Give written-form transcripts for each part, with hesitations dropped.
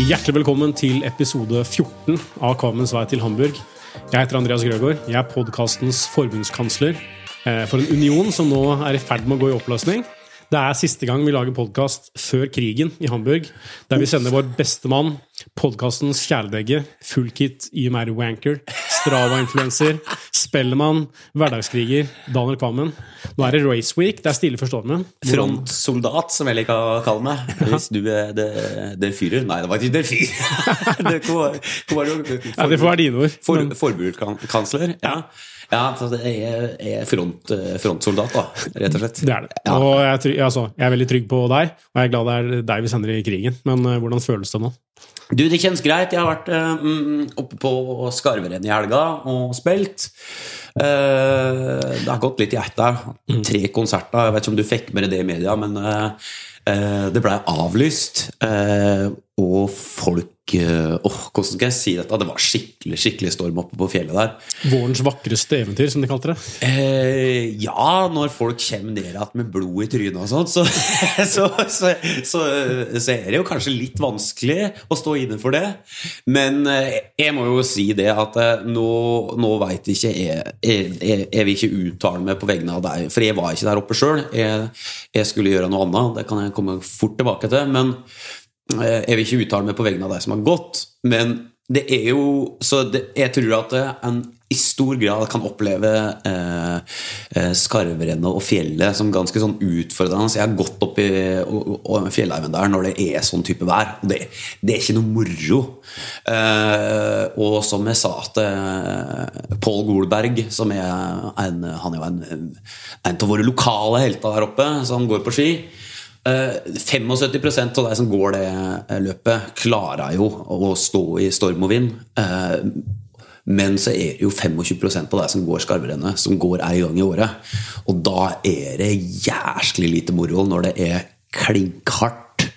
Hjertelig velkommen til episode 14 av Kvammens vei til Hamburg. Jeg heter Andreas Grøgaard. Jeg er podcastens forbundskansler for en union som nå er i ferd med å gå i oppløsning. Det er siste gang vi lager podcast før krigen i Hamburg, der vi sender vår beste mann, podcastens kjæledegge, fullkit, IMR Wanker, Strava-influencer, Spellemann, hverdagskriger, Daniel Kvammen. Nå er det Race Week, det er stille for stormen. Frontsoldat, som jeg liker å kalle meg. Hvis du er det fyrer. Nei, det var ikke det fyr. Det får være dine ord. Forbudskansler, ja. Ja, så det er frontsoldat da, rett og slett. Det er det. Ja. Og jeg er veldig trygg på deg, og jeg er glad det er deg vi sender i krigen. Men hvordan føles det nå? Du, det kjennes greit. Jeg har vært oppe på Skarveren i helga og spilt. Det har gått litt i ett der. 3 konserter. Jeg vet ikke om du fikk med det i media, men det ble avlyst. Og folk hvordan skal jeg si dette? Det var skikkelig storm oppe på fjellet der. Vårens vakreste eventyr, som de kalte det. Ja, når folk kommer ned med blod i trynet og sånt, så er det jo kanskje litt vanskelig å stå inne for det. Men jeg må jo si det at nå vet ikke jeg vil ikke uttale meg på vegne av deg, for jeg var ikke der oppe selv. Jeg skulle gjøre noe annet, det kan jeg komme fort tilbake til, men jeg vil ikke uttale meg på vegne av deg som har gått, men det er jo så jeg tror at en i stor grad kan oppleve Skarverennet og fjellet som ganske sånn utfordrende. Så jeg har gått opp i fjellheimen der når det er sånn type vær, og det er ikke noe moro. Og som jeg sa til Paul Golberg, som han er jo en av våre lokale helter der oppe, som går på ski. 75% av de som går det løpet klarer jo å stå i storm og vind, men så er det jo 25% av de som går Skarverennet som går en gang i året, og da er det jæsklig lite moro når det er klinkhardt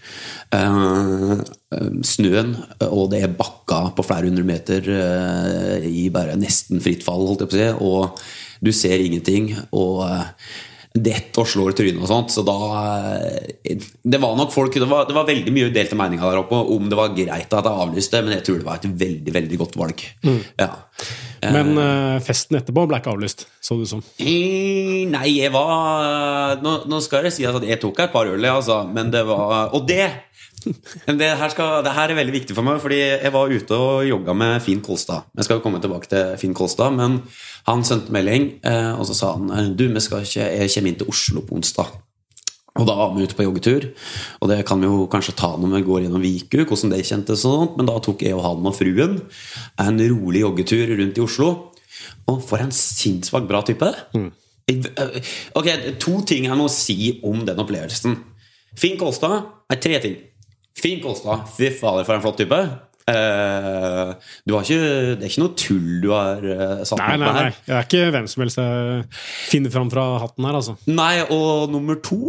snøen, og det er bakka på flere hundre meter i bare nesten fritt fall, holdt jeg på å si, og du ser ingenting, og dette og slår trynet og sånt, så da det var nok folk, det var veldig mye delte meninger der oppe om det var greit at jeg avlyste, men jeg tror det var et veldig, veldig godt valg. Ja. Men festen etterpå ble ikke avlyst, så du som? Nei, jeg var nå skal jeg si at jeg tok et par øl, altså, men det var, og det her er veldig viktig for meg, fordi jeg var ute og jogget med Finn Kolstad. Jeg skal jo komme tilbake til Finn Kolstad, men han sendte melding, og så sa han, du, jeg kommer inn til Oslo på onsdag. Og da var vi ute på joggetur, og det kan vi jo kanskje ta når vi går gjennom Viku, hvordan det kjentes og sånt, men da tok jeg og han og fruen en rolig joggetur rundt i Oslo, og for en sinnsvagt bra type. Ok, 2 ting jeg må si om den opplevelsen. Finn Kolstad 3 ting. Finn Kolstad, fy fader for en flott type. Det er ikke noe tull du har satt med her. Nei, det er ikke hvem som helst jeg finner fram fra hatten her, altså. Nei, og nummer 2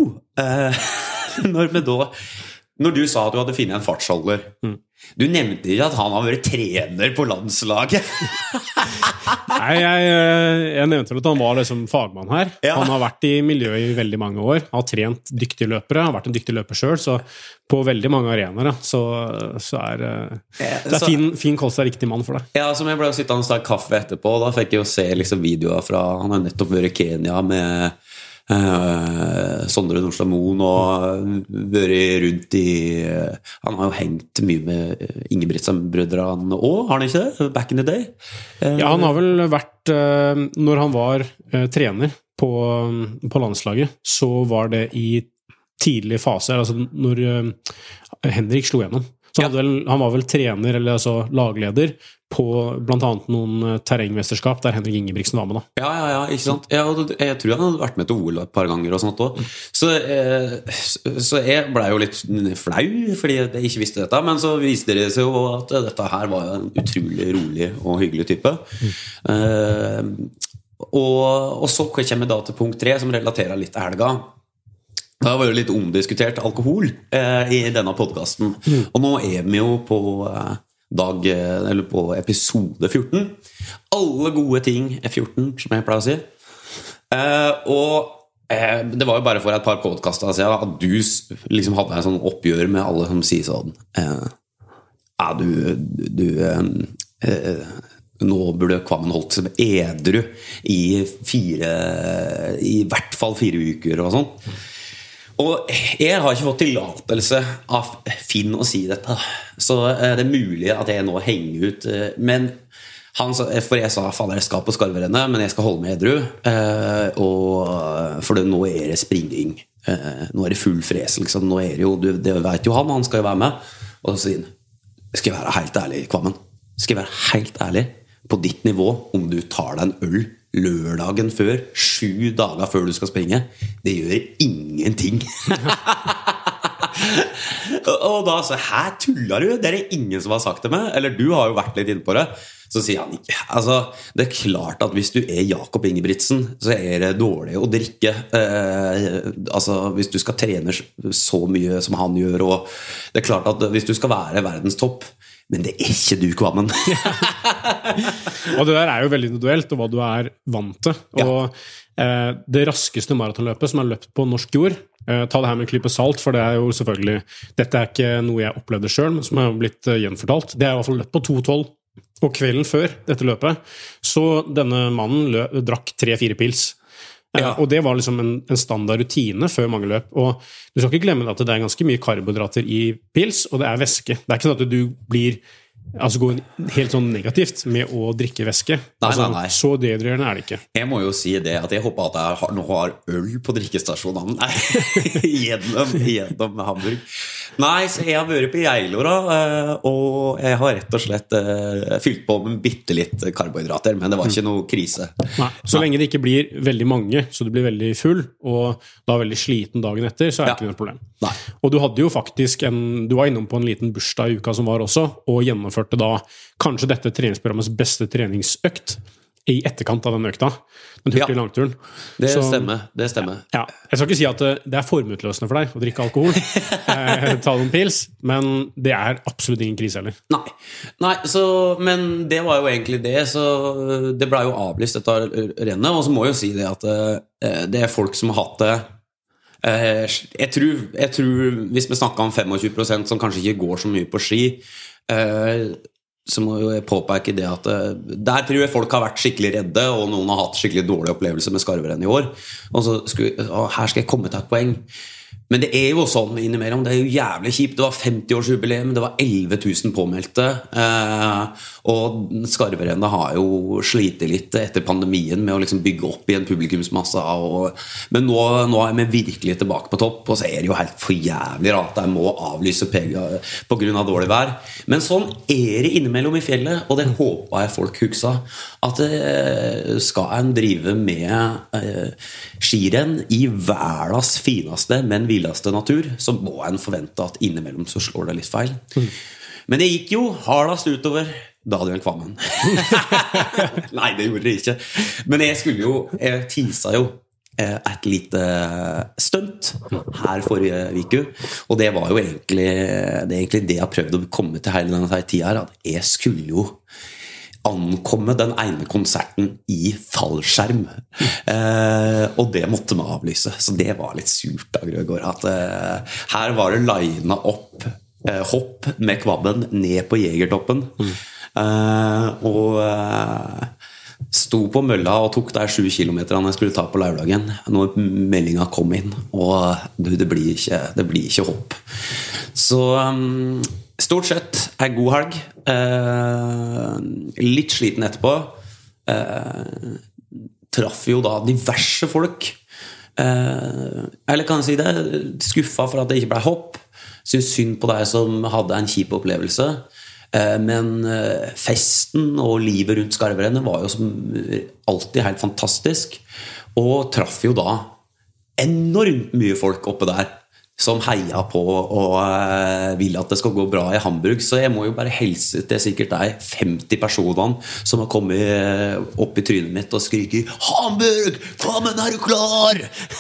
når du sa at du hadde finnet en fartsholder, du nevnte ikke at han har vært trener på landslaget. Nei, jeg nevnte vel at han var liksom fagmann her. Ja. Han har vært i miljøet i veldig mange år, har trent dyktige løpere, har vært en dyktig løper selv, så på veldig mange arenaer så er det fin Kolstad riktig mann for deg. Ja, som jeg ble å sitte og ta kaffe etterpå, da fikk jeg jo se liksom videoer fra, han har nettopp vært i Kenya med Sondre Nordstad Moen og vært rundt i han har jo hengt mye med Ingebrigtsen-brødrene også, har han ikke det? Back in the day? Ja, han har vel vært når han var trener på landslaget, så var det i tidlig fase, altså når Henrik slo gjennom. Så han var vel trener, eller altså lagleder på blant annet noen terrengmesterskap der Henrik Ingebrigtsen var med da. Ja, ikke sant? Jeg tror han hadde vært med til OL et par ganger og sånt også. Så jeg ble jo litt flau fordi jeg ikke visste dette, men så viste det seg jo at dette her var en utrolig rolig og hyggelig type. Og så kommer jeg da til punkt 3 som relaterer litt til helga. Det var jo litt omdiskutert alkohol i denne podcasten, og nå er vi jo på eller på episode 14. Alle gode ting er 14, som jeg pleier å si. Og det var jo bare for et par podcaster siden at du liksom hadde en sånn oppgjør med alle som sier sånn ja, nå burde Kvammen holdt seg edru i hvert fall 4 uker og sånn. Og jeg har ikke fått tillatelse av Finn å si dette, så det mulig at jeg nå henger ut, men for jeg sa faen jeg skal på skarverennet, men jeg skal holde meg edru, for nå det springing, nå det full fres liksom. Nå det jo, det vet jo han skal jo være med, og så sier han, skal jeg være helt ærlig Kvammen, skal jeg være helt ærlig på ditt nivå, om du tar deg en øl lørdagen før, 7 dager før du skal springe, det gjør ingenting. Og da så, her tuller du, det ingen som har sagt det med, eller du har jo vært litt inne på det. Så sier han ikke, altså, det klart at hvis du Jakob Ingebrigtsen, så det dårlig å drikke, altså, hvis du skal trene så mye som han gjør, og det klart at hvis du skal være verdenstopp, men det ikke du, Kvammen. Og det der jo veldig individuelt, og hva du vant til. Og det raskeste maratonløpet som løpt på norsk jord, ta det her med en klype salt, for det jo selvfølgelig, dette ikke noe jeg opplevde selv, men som har blitt gjenfortalt. Det i hvert fall løpt på 2:12. Og kvelden før dette løpet, så denne mannen drakk 3-4 pils. Ja. Og det var liksom en standard rutine før mange løp, og du skal ikke glemme at det ganske mye karbohydrater i pils, og det væske. Det ikke sånn at du blir, altså går helt sånn negativt med å drikke væske. Nei. Så dehydrerende det ikke. Jeg må jo si det, at jeg håper at jeg nå har øl på drikkestasjonen gjennom Hamburg. Nei, så jeg har vært på Geilo da, og jeg har rett og slett fylt på med bittelitt karbohydrater, men det var ikke noe krise. Nei, så lenge det ikke blir veldig mange, så du blir veldig full, og da veldig sliten dagen etter, så det ikke noe problem. Nei. Og du hadde jo faktisk du var innom på en liten bursdag i uka som var også, og gjennomførte da kanskje dette treningsprogrammets beste treningsøkt i etterkant av den økta. Den tok langturen. Det stemmer. Ja. Jeg skal ikke si at det formutløsende for deg å drikke alkohol, ta noen pils, men det absolutt ingen krise heller. Nei, men det var jo egentlig det, så det ble jo avlyst dette rennet, og så må jeg jo si det at det folk som har hatt det jeg tror hvis vi snakker om 25% som kanskje ikke går så mye på ski, så må jeg påpeke det at der tror jeg folk har vært skikkelig redde, og noen har hatt skikkelig dårlige opplevelser med skarverenn i år, og så her skal jeg komme til et poeng. Men det jo sånn innimellom, det jo jævlig kjipt. Det var 50-årsjubileum, det var 11 000 påmeldte, og skarverennet har jo slitet litt etter pandemien med å liksom bygge opp i en publikumsmasse, men nå vi virkelig tilbake på topp, og så det jo helt for jævlig at jeg må avlyse på grunn av dårlig vær. Men sånn det innimellom i fjellet, og det håper jeg folk huksa, at skal en drive med skirenn i verdens fineste, men villeste natur, så må en forvente at innimellom så slår det litt feil. Men det gikk jo hardest utover Daniel Kvammen. Nei, det gjorde det ikke. Men jeg tisa jo et lite stunt her forrige uke, og det var jo egentlig det jeg prøvde å komme til hele denne tida her, at jeg skulle jo ankomme den ene konserten i fallskjerm, og det måtte man avlyse, så det var litt surt av Grøgaard, at her var det linet opp hopp med Kvammen ned på Jegertoppen, og sto på mølla og tok der 7 kilometer jeg skulle ta på lørdagen når meldingen kom inn, og det blir ikke hopp. Så stort sett en god helg, litt sliten etterpå, traff jo da diverse folk, eller kan jeg si det, skuffet for at det ikke ble hopp, synes synd på deg som hadde en kjip opplevelse, men festen og livet rundt skarverennet var jo som alltid helt fantastisk, og traff jo da enormt mye folk oppe der som heier på og vil at det skal gå bra i Hamburg, så jeg må jo bare helse til sikkert deg 50 personer som har kommet opp i trynet mitt og skriker Hamburg, Kvammen, du klar?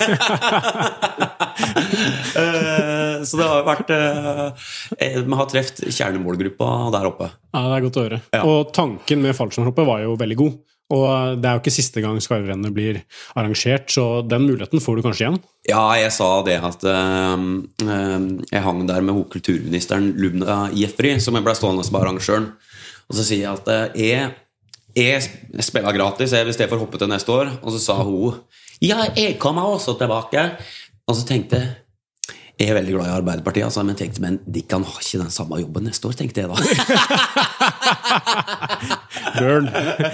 Så det har vært vi har treft kjernemålgruppa der oppe. Ja, det godt å høre. Ja. Og tanken med fallskjermhoppet var jo veldig god, Og det jo ikke siste gang skarverennet blir arrangert, så den muligheten får du kanskje igjen. Ja, jeg sa det at jeg hang der med kulturministeren Lubna Jeffrey, som jeg ble stående som arrangøren. Og så sier jeg at jeg spiller gratis hvis jeg får hoppe til neste år. Og så sa hun, ja, jeg kommer også tilbake. Og så tenkte jeg veldig glad i Arbeiderpartiet, altså, men tenkte, men de kan ha ikke den samme jobben neste år, tenkte jeg da. Burn.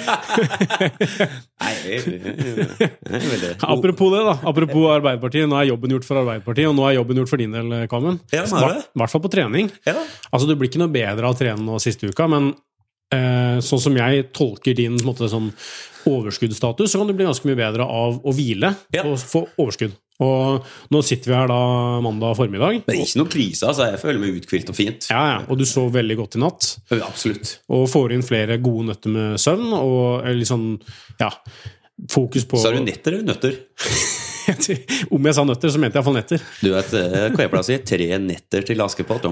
Apropos det da, apropos Arbeiderpartiet, nå jobben gjort for Arbeiderpartiet, og nå jobben gjort for din del, Carmen. Ja, I hvert fall på trening. Ja. Altså, du blir ikke noe bedre av å trene nå siste uka, men sånn som jeg tolker din på en måte, sånn overskuddsstatus, så kan du bli ganske mye bedre av å hvile og få overskudd. Og nå sitter vi her da mandag formiddag. Det ikke noe krise, altså. Jeg føler meg utkvilt og fint. Ja, og du sov veldig godt i natt. Ja, absolutt. Og får inn flere gode nøtter med søvn, og litt sånn, ja, fokus på... Sa du netter eller nøtter? Om jeg sa nøtter, så mente jeg i hvert fall netter. Du vet, hva jeg pleier å si? 3 netter til Askepott.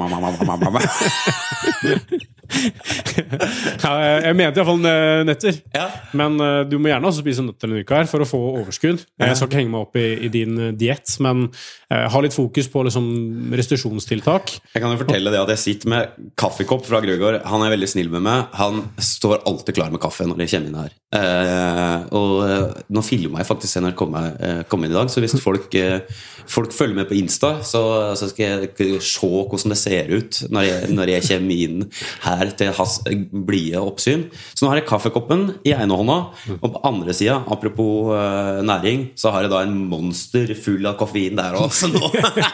Ja, jeg mente i hvert fall netter. Ja. Men du må gjerne også spise nøtter denne uka her for å få overskudd. Jeg skal ikke henge meg opp i din diett, men ha litt fokus på liksom, restitusjonstiltak. Jeg kan jo fortelle det at jeg sitter med kaffekopp fra Grøgaard. Han veldig snill med meg. Han står alltid klar med kaffe når jeg kommer inn her. Og nå filmer jeg faktisk når jeg kommer inn i dag, så hvis folk følger med på Insta, så skal jeg se hvordan det ser ut når jeg kommer inn her til hans blie oppsyn. Så nå har jeg kaffekoppen i ene hånda, og på andre siden, apropos næring, så har jeg da en monster full av koffein der også nå.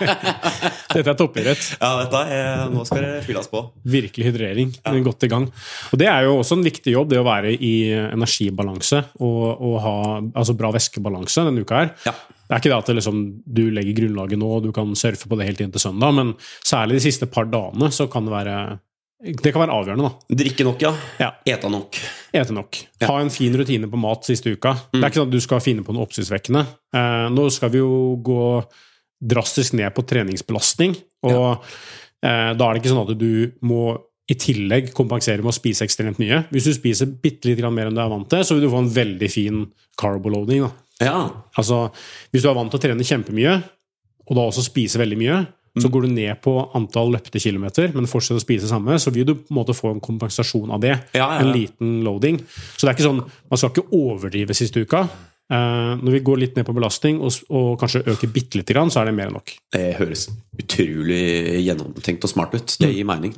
Dette toppidrett. Ja, nå skal det fylles på. Virkelig hydrering, godt i gang. Og det jo også en viktig jobb, det å være i energibalanse og ha altså bra væskebalanse denne uka her. Ja. Det ikke det at liksom, du legger grunnlaget nå, og du kan surfe på det helt inn til søndag, men særlig de siste par dagene så kan det kan være avgjørende da. Drikke nok, ja. Ete nok. Ete nok. Ha en fin rutine på mat siste uka. Det ikke sånn at du skal finne på noe oppsynsvekkende. Nå skal vi jo gå drastisk ned på treningsbelastning, og da det ikke sånn at du må i tillegg kompensere med å spise ekstremt mye. Hvis du spiser bittelitt mer enn du vant til, så vil du få en veldig fin carbo-loading da. Ja. Altså, hvis du vant til å trene kjempemye, og da også spise veldig mye, så går du ned på antall løpte kilometer, men fortsetter å spise samme, så vil du på en måte få en kompensasjon av det. En liten loading. Så det ikke sånn, man skal ikke overdrive siste uka. Når vi går litt ned på belastning og kanskje øker bittelitt grann, så det mer enn nok. Det høres utrolig gjennomtenkt og smart ut. Det gir mening.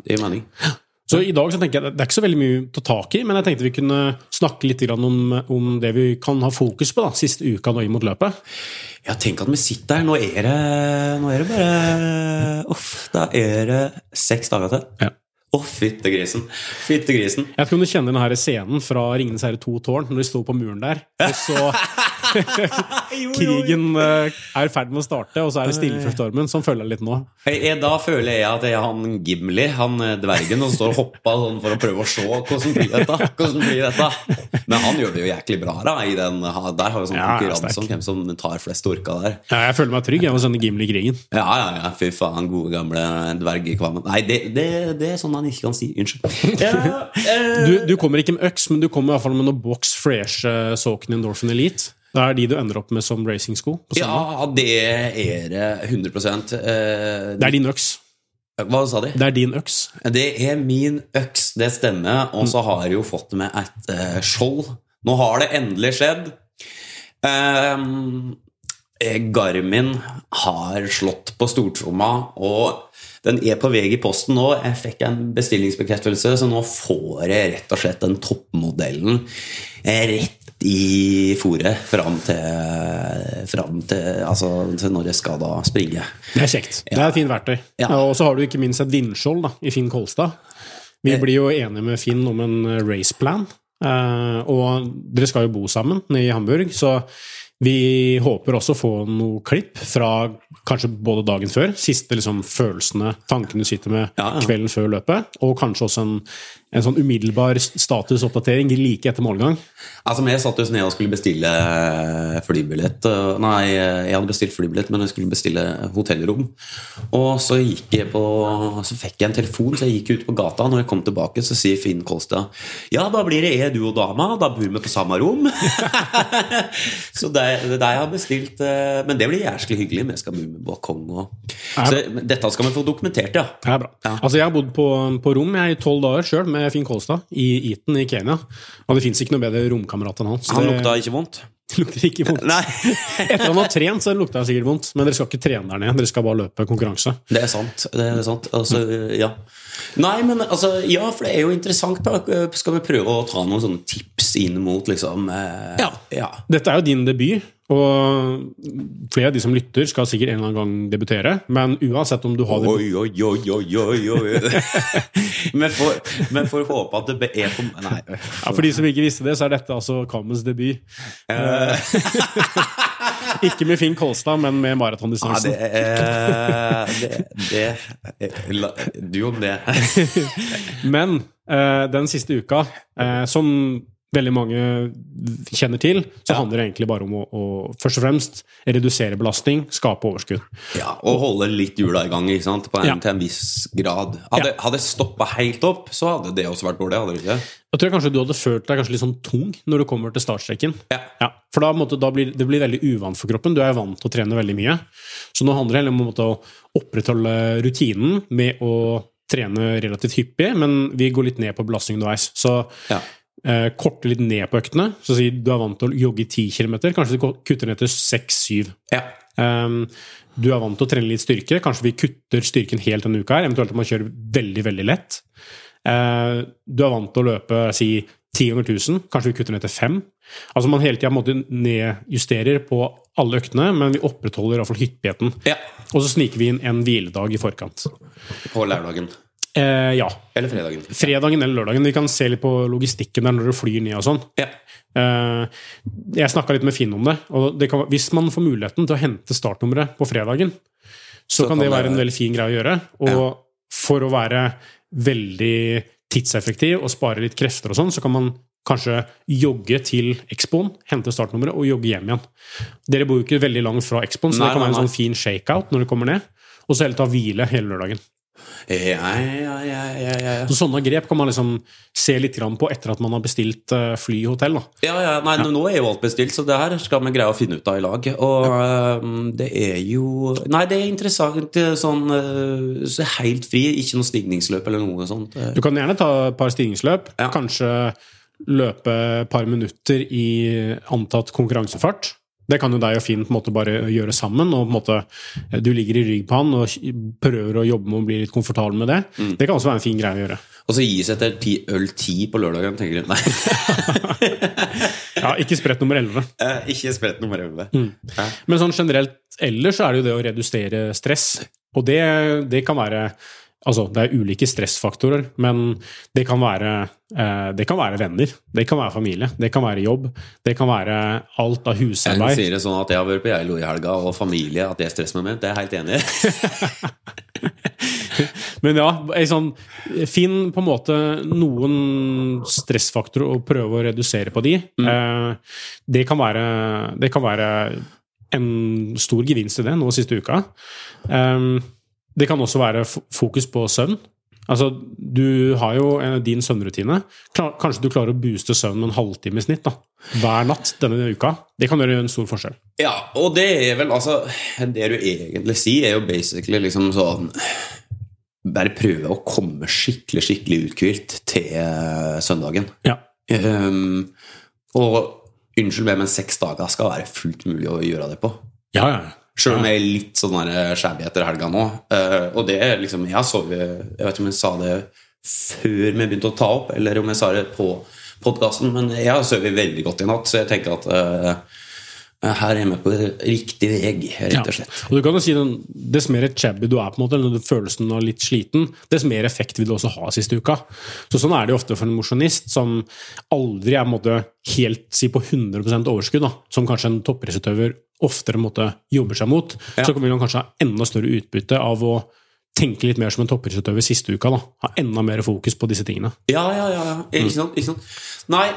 Så i dag så tenker jeg, det ikke så veldig mye å ta tak i, men jeg tenkte vi kunne snakke litt om det vi kan ha fokus på da, siste uka nå inn mot løpet. Ja, tenk at vi sitter her, nå det bare, da det 6 dager til. Ja. Fyttegrisen. Jeg tror du kjenner denne scenen fra Ringenes herre 2 tårn, når de står på muren der, og så krigen i ferd med å starte, og så det stille for stormen, som følger litt nå. Da føler jeg at jeg han Gimli, han dvergen, og står og hopper sånn for å prøve å se hvordan blir dette. Men han gjør det jo jæklig bra da, der har vi sånn konkurranse om hvem som tar flest orka der. Ja, jeg føler meg trygg, jeg må sende Gimli i krigen. Ja, fy faen, gode gamle dvergekvammen. Nei, det sånn han ikke kan si, unnskyld. Du kommer ikke med øks, men du kommer i hvert fall med noen box fresh Saucony Endorphin Elite. Det de du ender opp med som racingsko? Ja, det 100%. Det din øks. Hva sa de? Det din øks. Det min øks, det stemmer. Og så har jeg jo fått med et skjold. Nå har det endelig skjedd. Garmin har slått på stortromma, og den på vei i posten nå. Jeg fikk en bestillingsbekreftelse, så nå får jeg rett og slett den toppmodellen rett i fôret fram til altså, til når jeg skal da springe. Det kjekt. Det et fint verktøy. Ja. Og så har du ikke minst et vindskjold da, i Finn Kolstad. Vi blir jo enige med Finn om en raceplan, og dere skal jo bo sammen nede i Hamburg, så vi håper også å få noe klipp fra kanskje både dagen før, siste liksom følelsene, tankene du sitter med kvelden før løpet, og kanskje også en sånn umiddelbar statusoppdatering like etter målgang? Altså, jeg satt jo ned og skulle bestille flybillett. Nei, jeg hadde bestilt flybillett, men jeg skulle bestille hotellrom. Og så fikk jeg en telefon, så jeg gikk ut på gata. Når jeg kom tilbake, så sier Finn Kolstad, ja, da blir det du og dama, da bor vi på samme rom. Så det er det jeg har bestilt. Men det blir jævlig hyggelig, men jeg skal bo med balkong. Så dette skal vi få dokumentert, ja. Det er bra. Ja. Altså, jeg har bodd på rom i 12 dager selv med Finn Kolstad i Eton i Kenya. Og det finnes ikke noe bedre romkamerat enn han. Han lukta ikke vondt? Lukter ikke vondt. Nei. Etter han har trent, så lukter det sikkert vondt. Men dere skal ikke trene der nede, dere skal bare løpe konkurranse. Det er sant. Altså, ja. Nei, men altså, ja, for det er jo interessant da. Skal vi prøve å ta noen sånne tips inn mot liksom ja. Dette er jo din debut. Og flere av de som lytter skal sikkert en eller annen gang debutere. Men uansett om du har det Men får håpe at det er på... Nei. Ja, for de som ikke visste det, så er dette altså Kammens debut. Ikke med Finn Kolstad, men med maratondistansen. Du om det. Men den siste uka, som veldig mange kjenner til, så handler det egentlig bare om å først og fremst redusere belastning, skape overskudd. Ja, og holde litt hjula i gang, ikke sant? Til en viss grad. Hadde stoppet helt opp, så hadde det også vært dårlig, hadde det ikke? Jeg tror kanskje du hadde følt deg kanskje litt sånn tung når du kommer til startstreken. Ja, for da blir det veldig uvant for kroppen. Du er vant til å trene veldig mye. Så nå handler det om å opprettholde rutinen med å trene relativt hyppig, men vi går litt ned på belastning underveis. Så korte litt ned på øktene, så si du er vant til å jogge 10 kilometer, kanskje du kutter ned til 6-7. Du er vant til å trene litt styrke, kanskje vi kutter styrken helt denne uka her, eventuelt at man kjører veldig, veldig lett. Du er vant til å løpe, si 10 ganger 1000, kanskje vi kutter ned til 5. Altså man hele tiden nedjusterer på alle øktene, men vi opprettholder i hvert fall hyppigheten. Og så sniker vi inn en hviledag i forkant. På lørdagen. Ja. Eller fredagen. Fredagen eller lørdagen. Vi kan se litt på logistikken der når du flyr ned og sånn. Jeg snakket litt med Finn om det, og hvis man får muligheten til å hente startnummeret på fredagen, så kan det være en veldig fin greie å gjøre. Og for å være veldig tidseffektiv og spare litt krefter og sånn, så kan man kanskje jogge til Expoen, hente startnummeret og jogge hjem igjen. Dere bor jo ikke veldig langt fra Expoen, så det kan være en sånn fin shakeout når du kommer ned, og så heller ta hvile hele lørdagen. Så sånne grep kan man liksom se litt grann på etter at man har bestilt fly i hotell da. Nei, nå er jo alt bestilt, så det her skal vi greie å finne ut av i lag. Og det er jo... Nei, det er interessant sånn, så helt fri, ikke noe stigningsløp eller noe sånt. Du kan gjerne ta et par stigningsløp, kanskje løpe et par minutter i antatt konkurransefart. Det kan jo deg og Finn på en måte bare gjøre sammen, og på en måte du ligger i rygg på han og prøver å jobbe med å bli litt komfortabel med det. Det kan også være en fin greie å gjøre. Og så gis etter øl 10 på lørdagen, tenker du? Nei. Ja, ikke sprett nummer 11. Ikke sprett nummer 11. Men sånn generelt, ellers er det jo det å redusere stress, og det kan være... Altså, det er ulike stressfaktorer, men det kan være venner, det kan være familie, det kan være jobb, det kan være alt av husarbeid. Jeg sier det sånn at jeg har vært på Geilo i helga, og familie, at det er stressmoment, det er jeg helt enig i. Men ja, finn på en måte noen stressfaktorer og prøve å redusere på de. Det kan være en stor gevinst i det nå siste uka. Det kan også være fokus på søvn. Altså, du har jo din søvnrutine. Kanskje du klarer å booste søvn en halvtime i snitt da, hver natt denne uka. Det kan gjøre en stor forskjell. Ja, og det er vel, altså, det du egentlig sier er jo basically liksom sånn, bare prøve å komme skikkelig uthvilt til søndagen. Ja. Og unnskyld meg, men 6 dager skal være fullt mulig å gjøre det på. Ja. Selv om jeg er litt sånn skjæbig etter helga nå. Og det er liksom, jeg vet ikke om jeg sa det før vi begynte å ta opp, eller om jeg sa det på podcasten, men jeg har sovet veldig godt i natt, så jeg tenker at her er vi på riktig vei, rett og slett. Og du kan jo si dess mer shabby du er på en måte, eller følelsen av litt sliten, dess mer effekt vil du også ha siste uka. Så sånn er det jo ofte for en mosjonist som aldri er på en måte helt på 100% overskudd da, som kanskje en toppidrettsutøver oftere måtte jobbe seg mot, så vil man kanskje ha enda større utbytte av å tenke litt mer som en toppidrettsutøver siste uka da. Ha enda mer fokus på disse tingene. Ja. Ikke sant. Nei,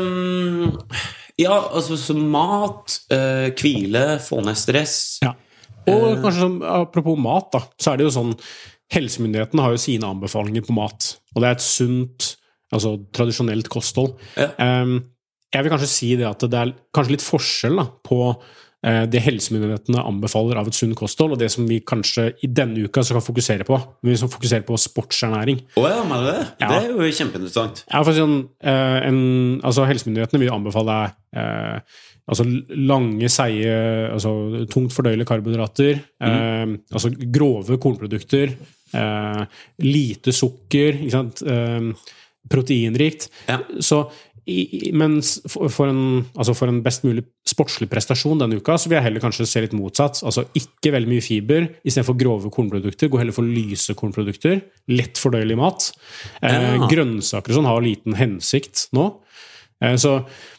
ja, altså så mat, hvile, få ned stress. Ja. Og kanskje apropos mat da, så det jo sånn, helsemyndighetene har jo sine anbefalinger på mat, og det et sunt, altså tradisjonelt kosthold. Ja. Jeg vil kanskje si det at det kanskje litt forskjell da, på det helsemyndighetene anbefaler av et sunn kosthold, og det som vi kanskje i denne uka skal fokusere på. Vi skal fokusere på sportsernæring. Ja, men det jo kjempeinteressant. Ja, for sånn, altså helsemyndighetene vil anbefale altså lange, seige, altså tungt fordøyelige karbohydrater, altså grove kornprodukter, lite sukker, ikke sant? Proteinrikt. Ja. Så mens for en best mulig sportslig prestasjon denne uka, så vil jeg heller kanskje se litt motsatt. Altså ikke veldig mye fiber, i stedet for grove kornprodukter, gå heller for lyse kornprodukter, lett fordøyelig mat. Grønnsaker og sånn har liten hensikt nå. Så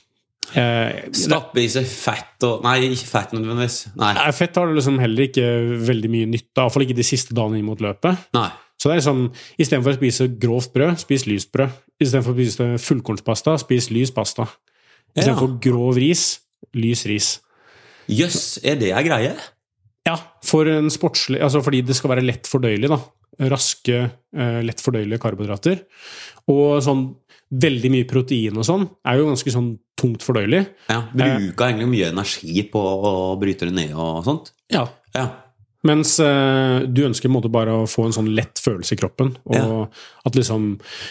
stappe i seg fett og... Nei, ikke fett nødvendigvis. Nei, fett har det liksom heller ikke veldig mye nytt, i hvert fall ikke de siste dagene inn mot løpet. Nei. Så det sånn, i stedet for å spise grovt brød, spis lyst brød. I stedet for å spise fullkornspasta, spis lys pasta. I stedet for grov ris, lys ris. Jøss, det greie? Ja, for en sportslig, altså fordi det skal være lett fordøyelig da. Raske, lett fordøyelige karbohydrater. Og sånn, veldig mye protein og sånn, jo ganske sånn tungt fordøyelig. Ja, bruker egentlig mye energi på å bryte det ned og sånt. Ja. Mens du ønsker på en måte bare å få en sånn lett følelse i kroppen, og at liksom,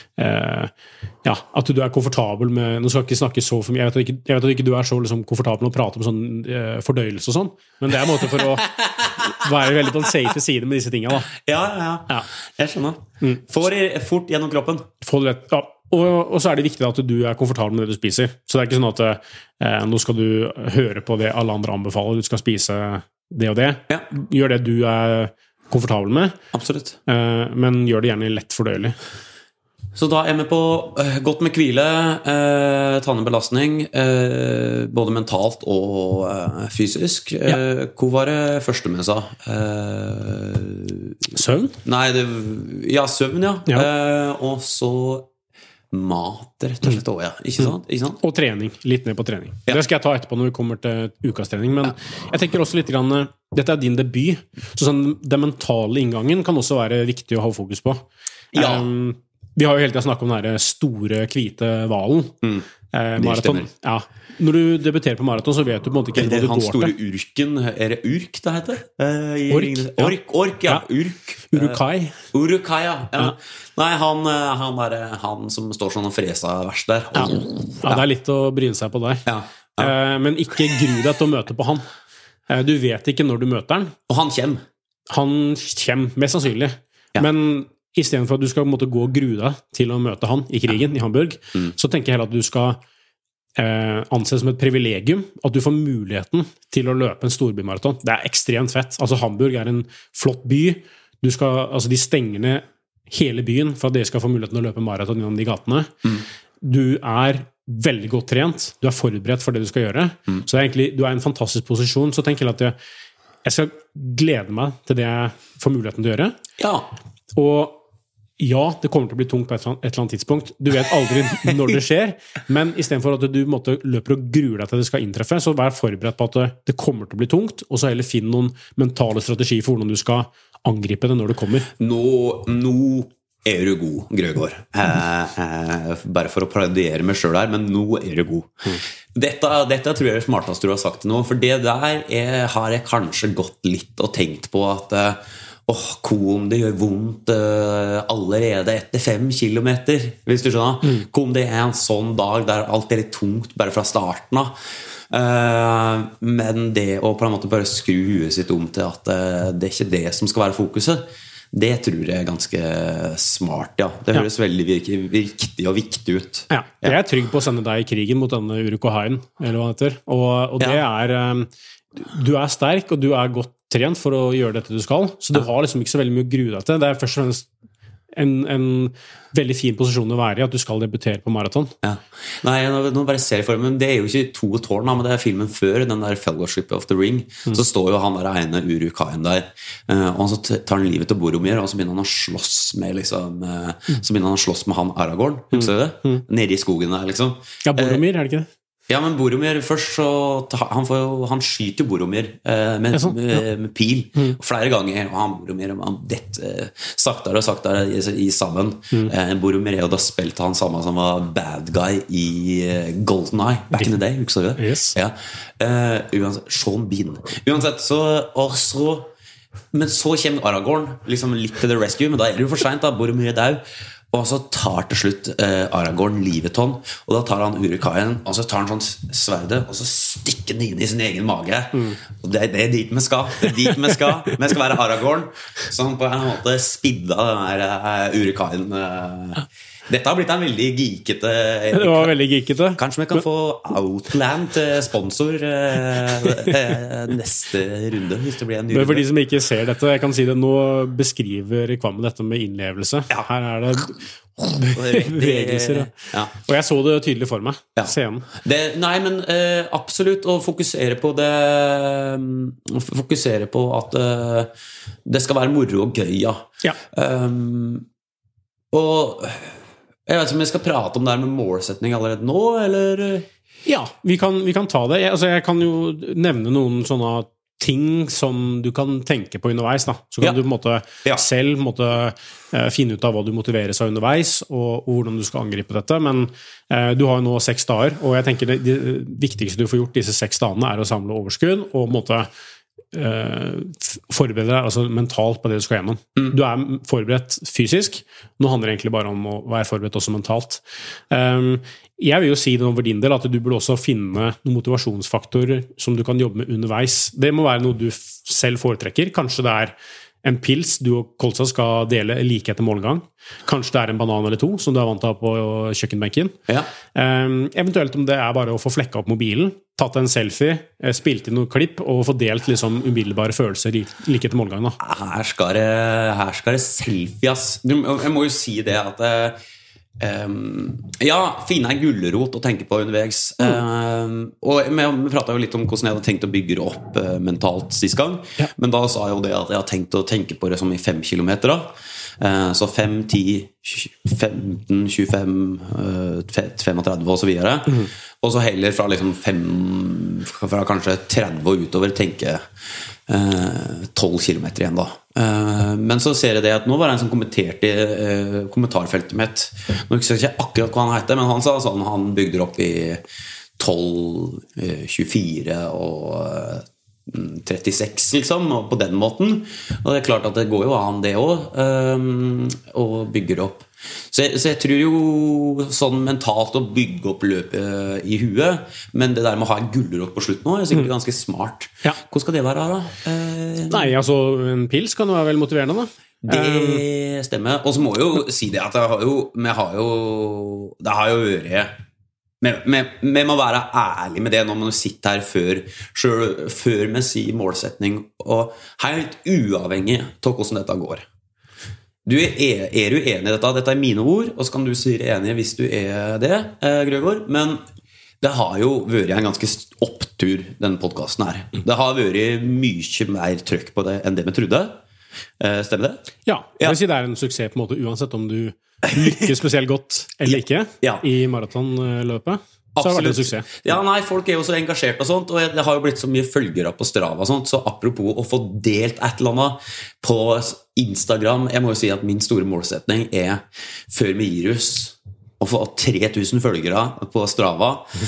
ja, at du komfortabel med, nå skal jeg ikke snakke så for mye, jeg vet at ikke du så liksom komfortabel med å prate om sånn fordøyelse og sånn, men det en måte for å være veldig på den safe side med disse tingene da. Ja, jeg skjønner. Få det fort gjennom kroppen. Få det lett, ja. Og så det viktig at du komfortabel med det du spiser. Så det ikke sånn at nå skal du høre på det alle andre anbefaler, du skal spise det og det. Ja. Gjør det du komfortabel med. Absolutt. Men gjør det gjerne lett fordøyelig. Så da vi på godt med hvile, ta ned belastning, både mentalt og fysisk. Hvor var det første med sa? Søvn? Nei, søvn, ja. Og så mat, rett og slett også, ikke sant? Og trening, litt ned på trening. Det skal jeg ta etterpå når vi kommer til ukastrening, men jeg tenker også litt grann, dette din debut, så sånn, den mentale inngangen kan også være viktig å ha fokus på. Ja. Vi har jo hele tiden snakket om den store, hvite valen. Maraton. Ja. Når du debuterer på maraton, så vet du på en måte ikke hva du går til. Han store urken, det urk det heter? Ork, ja. Urk. Urukai, ja. Nei, han som står sånn og freser verst der. Ja, det litt å bryne seg på der. Ja. Men ikke gru deg til å møte på han. Du vet ikke når du møter han. Og han kommer. Han kommer, mest sannsynlig. Ja. Men i stedet for at du skal måtte gå og grue deg til å møte han i krigen i Hamburg, så tenker jeg heller at du skal anses som et privilegium at du får muligheten til å løpe en storbymaraton. Det ekstremt fett. Altså Hamburg en flott by. De stenger ned hele byen for at dere skal få muligheten til å løpe maraton gjennom de gatene. Du veldig godt trent. Du forberedt for det du skal gjøre. Så egentlig, du i en fantastisk posisjon. Så tenker jeg at jeg skal glede meg til det jeg får muligheten til å gjøre. Ja. Og ja, det kommer til å bli tungt på et eller annet tidspunkt. Du vet aldri når det skjer, men i stedet for at du løper og gruer deg til det skal inntreffe, så vær forberedt på at det kommer til å bli tungt, og så heller finn noen mentale strategier for hvordan du skal angripe det når det kommer. Nå du god, Grøgaard. Bare for å parodiere meg selv her, men nå du god. Dette tror jeg det smarteste du har sagt nå, for det der har jeg kanskje gått litt og tenkt på at om det gjør vondt allerede etter 5 kilometer, hvis du skjønner. Om det en sånn dag der alt litt tungt bare fra starten av. Men det å på en måte bare skru huet sitt om til at det ikke det som skal være fokuset, det tror jeg ganske smart, ja. Det høres veldig riktig og viktig ut. Ja, jeg trygg på å sende deg i krigen mot denne Urukohaien, eller hva det heter. Og det du sterk, og du godt trent for å gjøre dette du skal, så du har liksom ikke så veldig mye å grue deg til. Det først og fremst en veldig fin posisjon å være i, at du skal debutere på maraton. Ja. Nei, nå bare ser jeg for meg, men det er jo ikke To tårn, men det er filmen før, den der Fellowship of the Ring. Så står jo han der ene Uruk-haien der, og så tar han livet til Boromir, og så begynner han å slåss med liksom, så begynner han å slåss med han Aragorn, husker du det? Nede i skogen der, liksom. Ja, Boromir, er det ikke det? Ja, men Boromir først så han skyter Boromir med pil flere ganger, og han Boromir saktere og saktere i sammen. Boromir er jo da spilt han samme som var bad guy i GoldenEye back in the day, husker du det? Yes. Ja. Uansett, Sean Bean uansett, men så kommer Aragorn liksom litt til the rescue, men da er det jo for sent da, Boromir er død. Og så tar til slutt Aragorn livet av han, og da tar han Uruk-haien, og så tar han sånn sverde, og så stikker den inn i sin egen mage. Og det er dit vi skal. Vi skal være Aragorn, som på en måte spidda den der Uruk-haien. Dette har blitt en veldig geekete. Det var veldig geekete. Kanskje vi kan få Outland sponsor neste runde, hvis det blir en ny runde. For de som ikke ser dette, jeg kan si det nå, beskriver Kvamme dette med innlevelse. Ja. Her er det bevegelser. Ja. Og jeg så det tydelig for meg, scenen. Nei, men absolutt å fokusere på det, fokusere på at det skal være moro og gøy, ja. Og jeg vet ikke om jeg skal prate om det her med målsetning allerede nå, eller? Ja, vi kan ta det. Jeg kan jo nevne noen sånne ting som du kan tenke på underveis, da. Så kan du på en måte selv finne ut av hva du motiverer seg underveis, og hvordan du skal angripe dette. Men du har jo nå 6 dager, og jeg tenker det viktigste du får gjort disse 6 dagene er å samle overskudd, og på en måte forberede deg altså mentalt på det du skal gjennom. Du er forberedt fysisk, nå handler det egentlig bare om å være forberedt også mentalt. Jeg vil jo si det over din del at du burde også finne noen motivasjonsfaktorer som du kan jobbe med underveis. Det må være noe du selv foretrekker. Kanskje det er en pils du og Kolsa skal dele like etter målgang. Kanskje det er en banan eller 2 som du er vant til å ha på kjøkkenbenken. Eventuelt om det er bare å få flekka opp mobilen, tatt en selfie, spilt inn noen klipp og få delt liksom umiddelbare følelser like etter målgang. Da. Her skal det selfie, ass. Jeg må jo si det at finne en gullerot å tenke på underveis. Og vi pratet jo litt om hvordan jeg hadde tenkt å bygge det opp mentalt sist gang, men da sa jeg jo det at jeg har tenkt å tenke på det som i 5 kilometer da. Så 5, 10, 15, 25, 35 og så videre. Og så heller fra liksom fra kanskje 30 og utover tenke 12 kilometer igjen da. Men så ser jeg det at nå var det en som kommenterte i kommentarfeltet mitt. Nå husker jeg ikke akkurat hva han heter, men han sa sånn, han bygde det opp i 12, 24 og 36 liksom, og på den måten. Og det er klart at det går jo an det også, å bygge det opp. Så jeg tror jo sånn mentalt å bygge opp løpet i huet, men det der med å ha en gullerott på slutt nå er sikkert ganske smart. Hvordan skal det være da? Nei, altså en pils kan jo være vel motiverende da. Det stemmer. Og så må jeg jo si det at det har jo vært vi må være ærlig med det når man sitter her før vi sier målsetning, og helt uavhengig av hvordan dette går. Er du enig i dette? Dette er mine ord, og så kan du si enig hvis du er det, Grøgaard, men det har jo vært en ganske opptur, denne podcasten her. Det har vært mye mer trøkk på det enn det vi trodde. Stemmer det? Ja, jeg vil si det er en suksess på en måte, uansett om du lykkes spesielt godt eller ikke i maratonløpet. Så har det vært en suksess. Ja, nei, folk er jo så engasjert og sånt, og det har jo blitt så mye følgere på Strava og sånt, så apropos å få delt et eller annet på Instagram, jeg må jo si at min store målsetning er før vi gir oss å få 3000 følgere på Strava,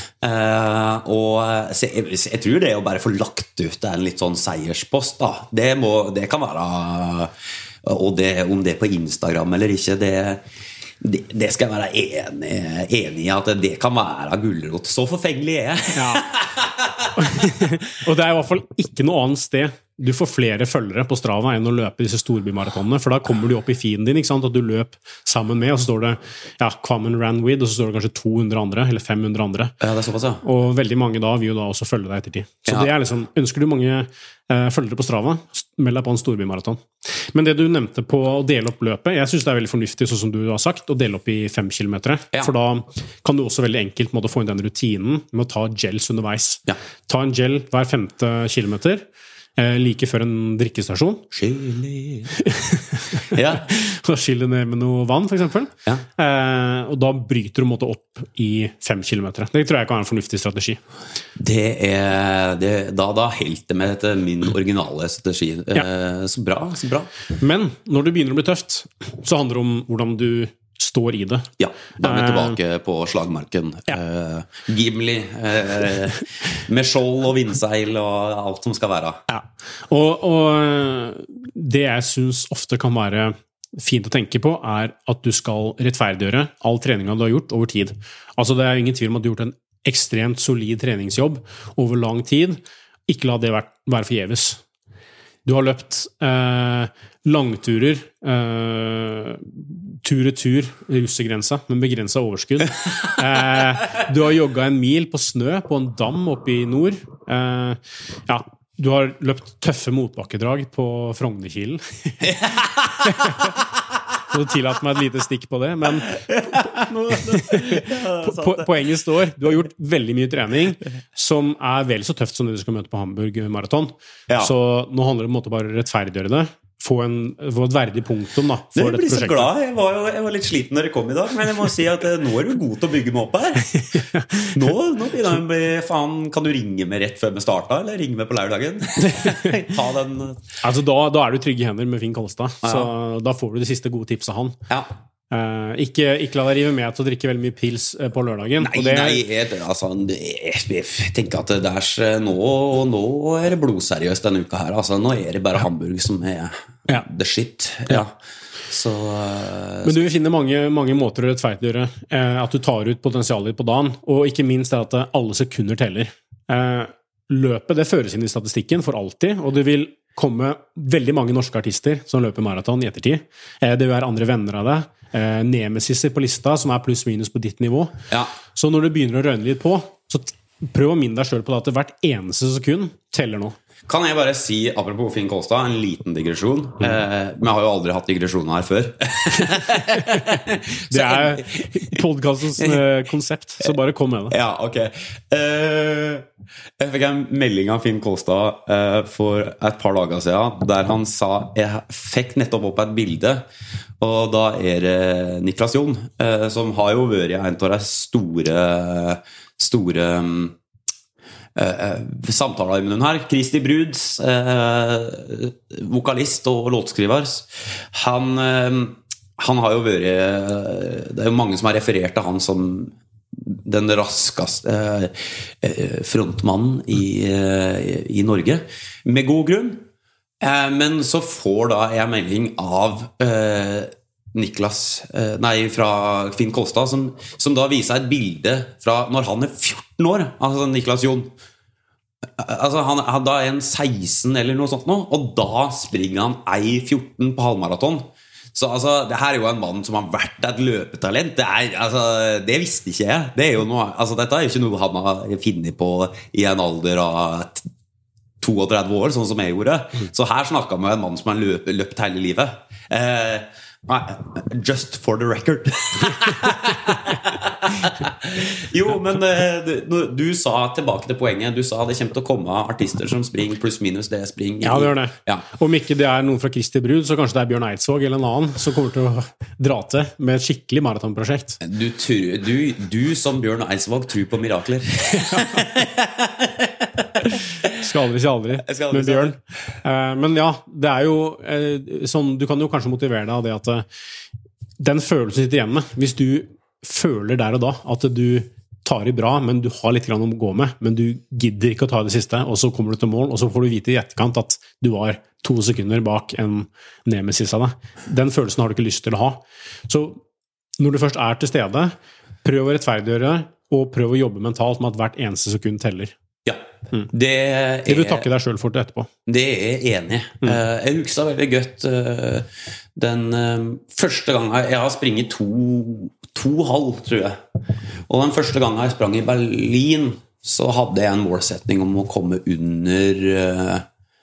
og jeg tror det å bare få lagt ut en litt sånn seierspost da, det kan være, og om det er på Instagram eller ikke, det skal jeg være enig i at det kan være gulrot. Så forfengelig er jeg. Og det er i hvert fall ikke noe annet sted du får flere følgere på Strava enn å løpe disse storbymaratonene, for da kommer du opp i feeden din, ikke sant? At du løp sammen med, og så står det Kwame ran with, og så står det kanskje 200 andre, eller 500 andre. Ja, det såpass, ja. Og veldig mange da vil jo da også følge deg ettertid. Så det liksom, ønsker du mange følgere på Strava, meld deg på en storbymaraton. Men det du nevnte på å dele opp løpet, jeg synes det veldig fornuftig, sånn som du har sagt, å dele opp i 5 kilometer, for da kan du også veldig enkelt måtte få inn den rutinen med å ta gels underveis. Ta en gel hver 5. kilometer, like før en drikkestasjon. Chili. Så skille ned med noe vann, for eksempel. Og da bryter du måtte opp i 5 kilometer. Det tror jeg kan være en fornuftig strategi. Da helt det med min originale strategi. Så bra, så bra. Men når det begynner å bli tøft, så handler det om hvordan du står i det. Ja, da er vi tilbake på slagmarken. Gimli, med skjold og vindseil og alt som skal være. Og det jeg synes ofte kan være fint å tenke på, er at du skal rettferdiggjøre all treningen du har gjort over tid. Altså det er ingen tvil om at du har gjort en ekstremt solid treningsjobb over lang tid. Ikke la det være forgjeves. Du har løpt langturer, tur-retur, russegrensa, med begrenset overskudd. Du har jogget en mil på snø på en dam oppe i nord. Du har løpt tøffe motbakkedrag på Frognerkilen. Så tillater meg et lite stikk på det, men poenget står, du har gjort veldig mye trening som er vel så tøft som det du skal møte på Hamburg Marathon. Så nå handler det om å bare rettferdiggjøre det. Få et verdig punktum da, for dette prosjektet. Jeg blir så glad. Jeg var litt sliten når jeg kom i dag, men jeg må si at nå er du god til å bygge meg opp her. Nå begynner jeg å bli, faen, kan du ringe meg rett før vi startet, eller ringe meg på lørdagen? Ta den. Altså da er du trygge hender med Finn Kolstad, så da får du det siste gode tipset av han. Ikke la deg rive med til å drikke veldig mye pils på lørdagen. Jeg tenker at det er nå er det blodseriøst denne uka her. Altså, nå er det bare Hamburg som er the shit. Så, men du vil finne mange måter å rettferdiggjøre at du tar ut potensialet på dagen, og ikke minst er at alle sekunder teller. Løpet det føres inn i statistikken for alltid, og det vil komme veldig mange norske artister som løper maraton i ettertid. Det vil være andre venner av deg, nemesiser på lista som er pluss minus på ditt nivå. Så når du begynner å rønne litt på, så prøv å minne deg selv på at hvert eneste sekund teller nå. Kan jeg bare si, apropos Finn Kolstad, en liten digresjon. Vi har jo aldri hatt digresjoner her før. Det er podcastens konsept, så bare kom med det. Ja, ok. Jeg fikk en melding av Finn Kolstad for et par dager siden, der han sa, jeg fikk nettopp opp et bilde, og da er det Niklas Jon, som har jo vært en av de store samtaleemnen her. Kristi Bruds, vokalist og låtskriver. Han har jo vært, det er jo mange som har referert til han som den raskeste frontmannen i Norge, med god grunn. Men så får da jeg melding av fra Finn Kolstad som da viser et bilde fra når han er 14 år, altså Niklas Jon. Altså han da er en 16 eller noe sånt nå, og da springer han 1,14 på halvmaraton. Så altså, det her er jo en mann som har vært et løpetalent. Det visste ikke jeg. Det er jo noe, altså, dette er jo ikke noe han har funnet på i en alder av 32 år, sånn som jeg gjorde. Så her snakker vi om en mann som har løpt hele livet. Just for the record. Jo, men du sa tilbake til poenget. Du sa det kommer til å komme artister som springer pluss minus det jeg springer. Ja, det gjør det. Om ikke det er noen fra Kristi Brud, så kanskje det er Bjørn Eidsvåg eller en annen som kommer til å dra til med et skikkelig maratonprosjekt. Du som Bjørn Eidsvåg tror på mirakler. Skal aldri si aldri med Bjørn. Men ja, det er jo sånn, du kan jo kanskje motivere deg av det at den følelsen sitter igjen med. Hvis du føler der og da at du tar i bra, men du har litt grann å gå med, men du gidder ikke å ta det siste, og så kommer du til mål, og så får du vite i etterkant at du var 2 sekunder bak en nemesis av deg. Den følelsen har du ikke lyst til å ha. Så når du først er til stede, prøv å rettferdiggjøre, og prøv å jobbe mentalt med at hvert eneste sekund teller. Ja, det vil du takke deg selv for det etterpå. Det jeg enig i. Jeg husker veldig godt den første gangen jeg har springet 2,5, tror jeg. Og den første gangen jeg sprang i Berlin, så hadde jeg en målsetning om å komme under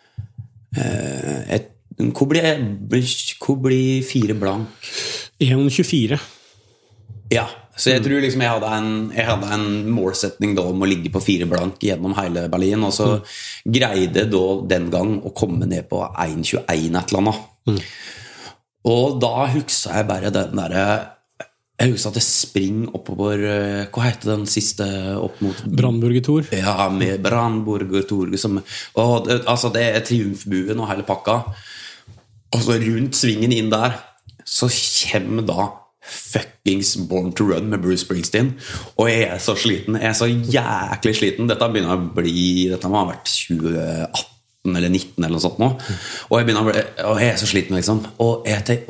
hvor blir 4 blank? 1,24. Ja, så jeg tror liksom jeg hadde en målsetning da om å ligge på 4 blank gjennom hele Berlin, og så greide da den gang å komme ned på 1,21 et eller annet. Og da husker jeg bare den der, jeg husker at jeg springer oppover, hva heter den siste opp mot Brandburger Tor. Ja, med Brandburger Tor altså det triumfbuen og hele pakka, og så rundt svingen inn der så kommer da fuckings Born to Run med Bruce Springsteen, og jeg er så sliten, jeg er så jæklig sliten. Dette må ha vært 2018 eller 19 eller noe sånt nå, og jeg er så sliten liksom, og det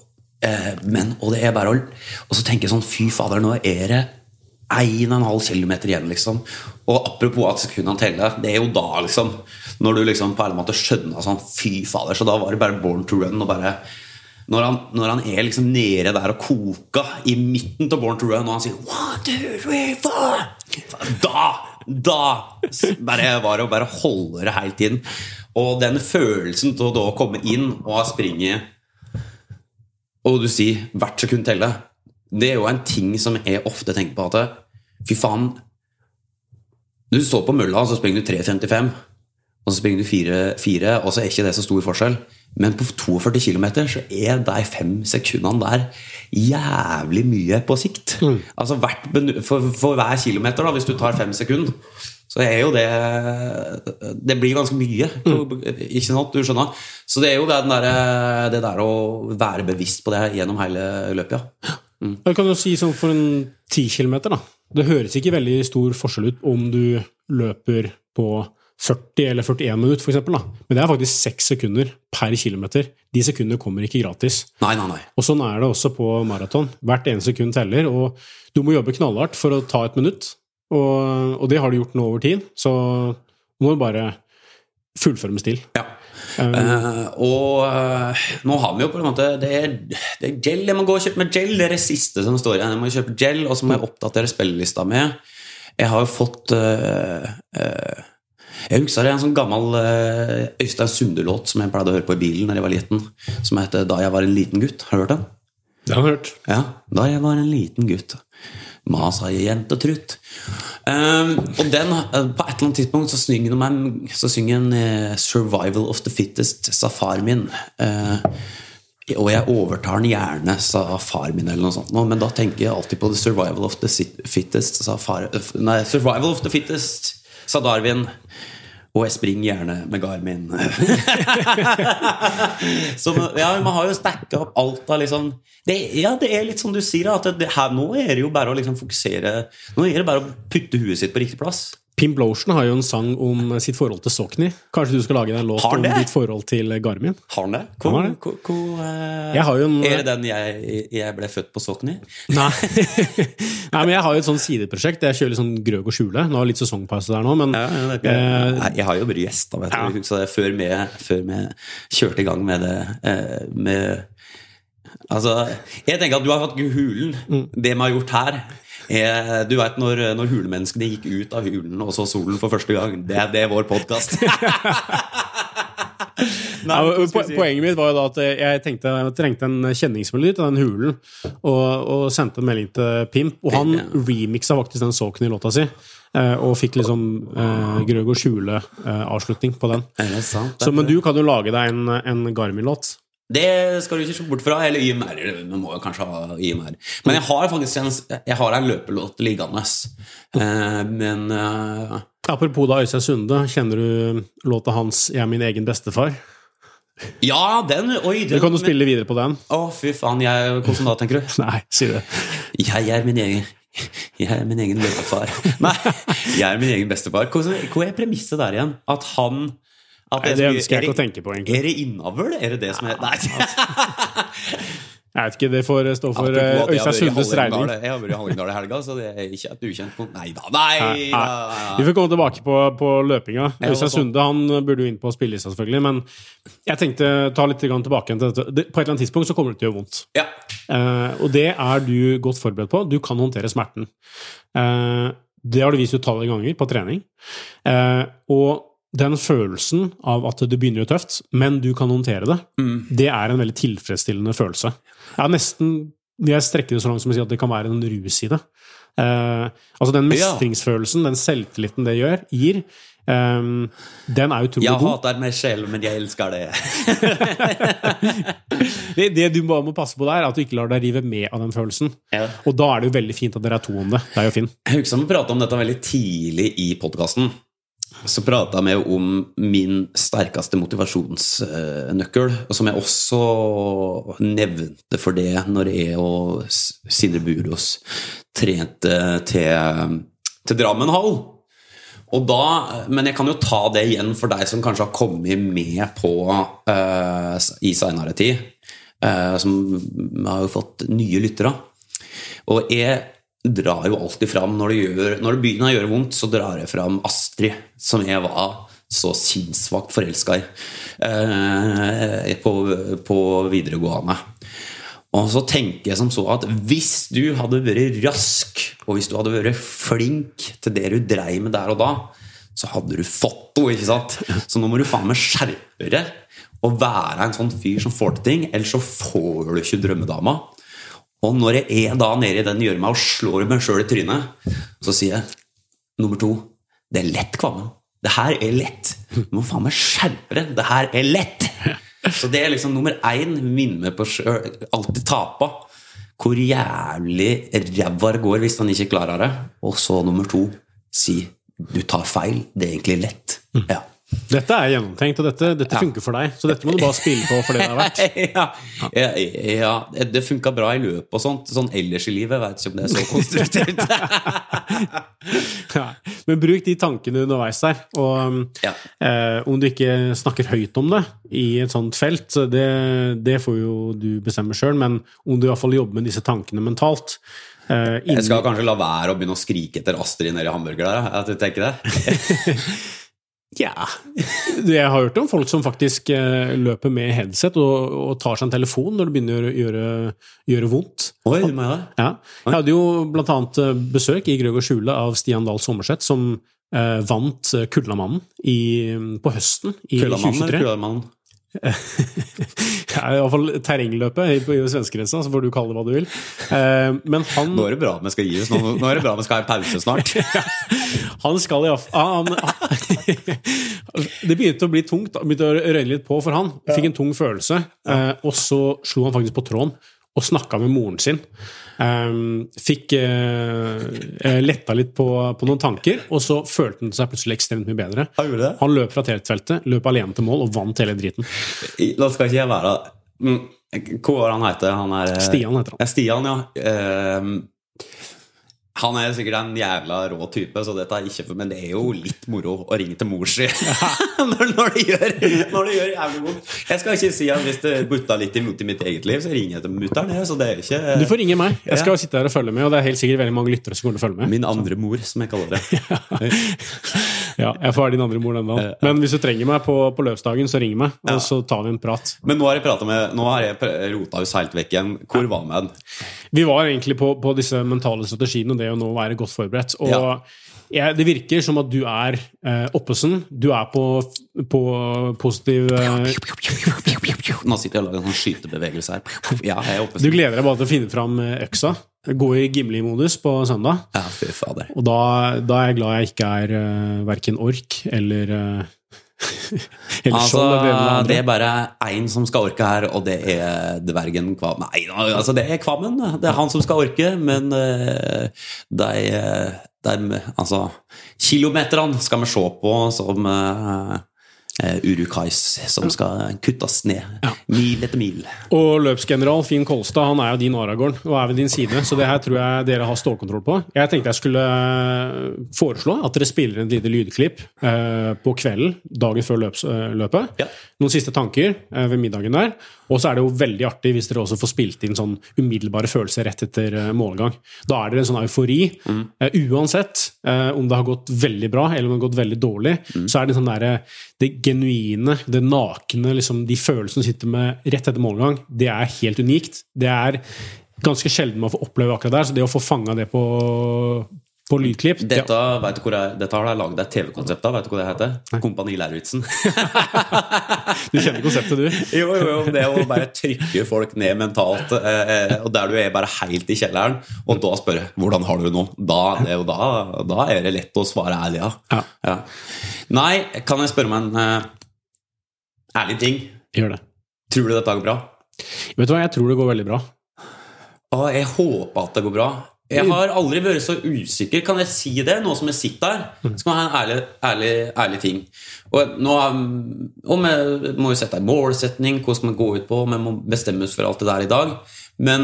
er bare og så tenker jeg sånn, fy fader, nå er det 1,5 kilometer igjen liksom, og apropos at sekundene teller, det er jo da liksom, når du liksom på en måte skjønner sånn, fy fader, så da var det bare Born to Run, og bare når han er liksom nede der og koka i midten til Born to Run, og han sier 1, 2, 3, 4, da bare var det å bare holde det hele tiden, og den følelsen til å da komme inn og springe, og du sier hvert sekund telle, det er jo en ting som jeg ofte tenker på, at fy faen, du står på mølla, og så springer du 3,55, og så springer du 4, og så er ikke det så stor forskjell, men på 42 kilometer så er de 5 sekundene der jævlig mye på sikt. Altså for hver kilometer da, hvis du tar 5 sekunder, så er jo det blir ganske mye, ikke sant, du skjønner. Så det er jo det der å være bevisst på det gjennom hele løpet, ja. Jeg kan jo si sånn for en 10 kilometer da, det høres ikke veldig stor forskjell ut om du løper på 40 eller 41 minutter for eksempel da. Men det er faktisk 6 sekunder per kilometer. De sekundene kommer ikke gratis. Nei. Og sånn er det også på maraton. Hvert ene sekund teller, og du må jobbe knallhardt for å ta 1 minutt. Og det har du gjort nå over tid, så må du bare fullføre med stil. Ja. Og nå har vi jo på en måte det er gel, jeg må gå og kjøpe med gel. Det er det siste som står igjen. Jeg må kjøpe gel, og så må jeg oppdatere spillelista med. Jeg har jo fått jeg husker det er en sånn gammel Øystein Sunde-låt som jeg pleide å høre på i bilen når jeg var liten, som heter Da jeg var en liten gutt. Har du hørt den? Det har jeg hørt. Ja, Da jeg var en liten gutt, masa jeg jentetrutt. Og den, på et eller annet tidspunkt så synger en Survival of the Fittest, sa far min. Og jeg overtar den gjerne, sa far min eller noe sånt. Men da tenker jeg alltid på The Survival of the Fittest, Survival of the Fittest, sa Darwin, og jeg springer gjerne med Garmin. Så ja, man har jo stakket opp alt av liksom, det er litt som du sier, at nå er det jo bare å liksom fokusere, nå er det bare å putte huet sitt på riktig plass. Pimp Lotion har jo en sang om sitt forhold til Saucony. Kanskje du skal lage en låt om ditt forhold til Garmin? Har han det? Jeg har jo er det den jeg ble født på Saucony? Nei. Nei, men jeg har jo et sånn sideprosjekt. Jeg kjører litt sånn Grøg og Skjule. Nå har jeg litt sesongpause der nå, men jeg har jo vært gjest da, vet du. Så før vi kjørte i gang med det altså, jeg tenker at du har hatt hulen. Det vi har gjort her, du vet når hulemenneskene gikk ut av hulen og så solen for første gang, det er vår podcast. Poenget mitt var jo da at jeg tenkte jeg trengte en kjenningsmelodi til den hulen, og sendte en melding til Pimp, og han remixet faktisk den Saucony-låta si, og fikk liksom Grøg og Skjule avslutning på den. Så, men du kan jo lage deg en Garmin-låt. Det skal du ikke se bort fra, eller YMR, vi må jo kanskje ha YMR. Men jeg har faktisk en løpelåt liggende. Men apropos da Øystein Sunde, kjenner du låta hans Jeg er min egen bestefar? Ja, den du kan jo spille videre på den. Fy faen, hvordan da tenker du? Nei, si det. Jeg er min egen bestefar. Nei, jeg er min egen bestefar. Hva er premisset der igjen? At han Nei, det ønsker jeg ikke å tenke på, egentlig. Er det innavl? Er det det som er... Nei. vet ikke, det får stå for Øystein Sundes regning. Jeg har vært i Hallingdal I helga, så det ikke et ukjent punkt. Nei da. Vi får komme tilbake på løpinga. Øystein Sunde, han burde jo inn på spillelista selvfølgelig, men jeg tenkte ta litt tilbake til dette. På et eller annet tidspunkt så kommer det til å gjøre vondt. Ja. Og det du godt forberedt på. Du kan håndtere smerten. Det har du vist utallige ganger på trening. Og den følelsen av at det begynner jo tøft, men du kan håndtere det, det en veldig tilfredsstillende følelse. Jeg strekker det så langt som å si at det kan være en rus I det. Altså den mestringsfølelsen, den selvtilliten det gir, den utrolig god. Jeg hater meg selv, men jeg elsker det. Det du bare må passe på der, at du ikke lar deg rive med av den følelsen. Ja. Og da det jo veldig fint at dere to om det. Det jo fint. Jeg husker vi pratet om dette veldig tidlig I podcasten. Så pratet vi om min sterkeste motivasjonsnøkkel, og som jeg også nevnte for det når jeg og Sindre Burås trente til Drammen Hall. Og da, men jeg kan jo ta det igjen for deg som kanskje har kommet med på I senere tid, som har jo fått nye lyttere. Og jeg drar jo alltid fram når det begynner å gjøre vondt, så drar jeg fram Astrid, som jeg var så sinnssvakt forelsket I på videregående. Og så tenker jeg som så at hvis du hadde vært rask, og hvis du hadde vært flink til det du dreier med der og da, så hadde du fått det, ikke sant? Så nå må du faen meg skjerpe deg og være en sånn fyr som får til ting, ellers så får du ikke drømmedama. Og når jeg da nede I den gjørma og slår meg selv I trynet, så sier jeg, nummer 2, det lett, Kvammen. Det her lett. Du må faen meg skjerpe deg. Det her lett. Så det liksom nummer 1, minne meg på selv, alltid tapa. Hvor jævlig ræva det går hvis han ikke klarer det. Og så nummer 2, si, du tar feil. Det egentlig lett. Ja. Dette gjennomtenkt, og dette funker for deg, så dette må du bare spille på for det har vært. Ja, det funket bra I løpet og sånt, sånn ellers I livet, jeg vet ikke om det så konstruert. Ja, men bruk de tankene underveis der, og om du ikke snakker høyt om det I et sånt felt, det får jo du bestemme selv, men om du I hvert fall jobber med disse tankene mentalt. Jeg skal kanskje la være å begynne å skrike etter Astrid nede I hamburger der, at du tenker det. Ja, jeg har hørt om folk som faktisk løper med headset og tar seg en telefon når det begynner å gjøre vondt. Oi, du mener det? Ja. Jeg hadde jo blant annet besøk I Grøg og Skjule av Stian Dahl Sommerseth, som vant Kullamannen på høsten I 2023. Kullamannen? Ja, I hvert fall terrengløpet I svenskegrensa, så får du kalle det hva du vil. Men han... Nå det bra vi skal gi oss, nå det bra vi skal ha en pause snart. Han skal I hvert fall... Det begynte å bli tungt, begynte å røyne litt på for han. Fikk en tung følelse, og så slo han faktisk på tråden og snakket med moren sin. Fikk letta litt på noen tanker, og så følte han seg plutselig ekstremt mye bedre. Han løp fra tretfeltet, løp alene til mål og vant hele driten. Da skal ikke jeg være hva han heter? Stian heter han. Stian, ja. Han sikkert en jævla rå type, så dette ikke, men det jo litt moro å ringe til mor si når det gjør jævlig vondt. Jeg skal ikke si at hvis det butta litt imot I mitt eget liv, så ringer jeg til mutteren, så det ikke... Du får ringe meg, jeg skal sitte her og følge med, og det helt sikkert veldig mange lyttere som kommer til å følge med. Min andre mor, som jeg kaller det. Ja, jeg får være din andre mor den dagen. Men hvis du trenger meg på løpsdagen, så ring meg, og så tar vi en prat. Men nå har jeg rota oss helt vekk igjen. Hvor var vi den? Vi var egentlig på disse mentale strategiene, og det å nå være godt forberedt. Og det virker som at du oppesen, du på positiv... Nå sitter jeg og lager en sånn skytebevegelse her. Ja, jeg oppesen. Du gleder deg bare til å finne fram øksa. Gå I Gimli-modus på søndag. Ja, fy fader. Og da jeg glad jeg ikke hverken ork eller altså, det bare en som skal orke her, og det dvergen Kvammen. Nei, altså det Kvammen. Det han som skal orke, men altså, kilometerne skal vi se på som Urukais som skal kuttes ned mil etter mil. Og løpsgeneral Finn Kolstad, han jo din Aragorn og ved din side, så det her tror jeg dere har stålkontroll på. Jeg tenkte jeg skulle foreslå at dere spiller en lite lydklipp på kvelden, dagen før løpet. Noen siste tanker ved middagen der, Og så det jo veldig artig hvis dere også får spilt inn sånn umiddelbare følelser rett etter målgang. Da det en sånn eufori. Uansett om det har gått veldig bra eller om det har gått veldig dårlig, så det sånn der, det genuine, det nakne, liksom, de følelsene du sitter med rett etter målgang, det helt unikt. Det ganske sjelden man får oppleve akkurat der, så det å få fanget det på lydklipp. Dette har jeg laget et TV-konsept av, vet du hva det heter? Kompani Lauritzen. Du kjenner konseptet, du? Jo, det å bare trykke folk ned mentalt, og der du bare helt i kjelleren, og da spørre, hvordan har du det nå? Da det lett å svare ærlig, ja. Nei, kan jeg spørre meg en ærlig ting? Gjør det. Tror du dette går bra? Vet du hva, jeg tror det går veldig bra. Jeg håper at det går bra. Jeg har aldri vært så usikker. Kan jeg si det? Nå som jeg sitter her, skal man ha en ærlig ting. Og vi må jo sette en målsetning, hva skal man gå ut på, vi må bestemme oss for alt det der i dag. Men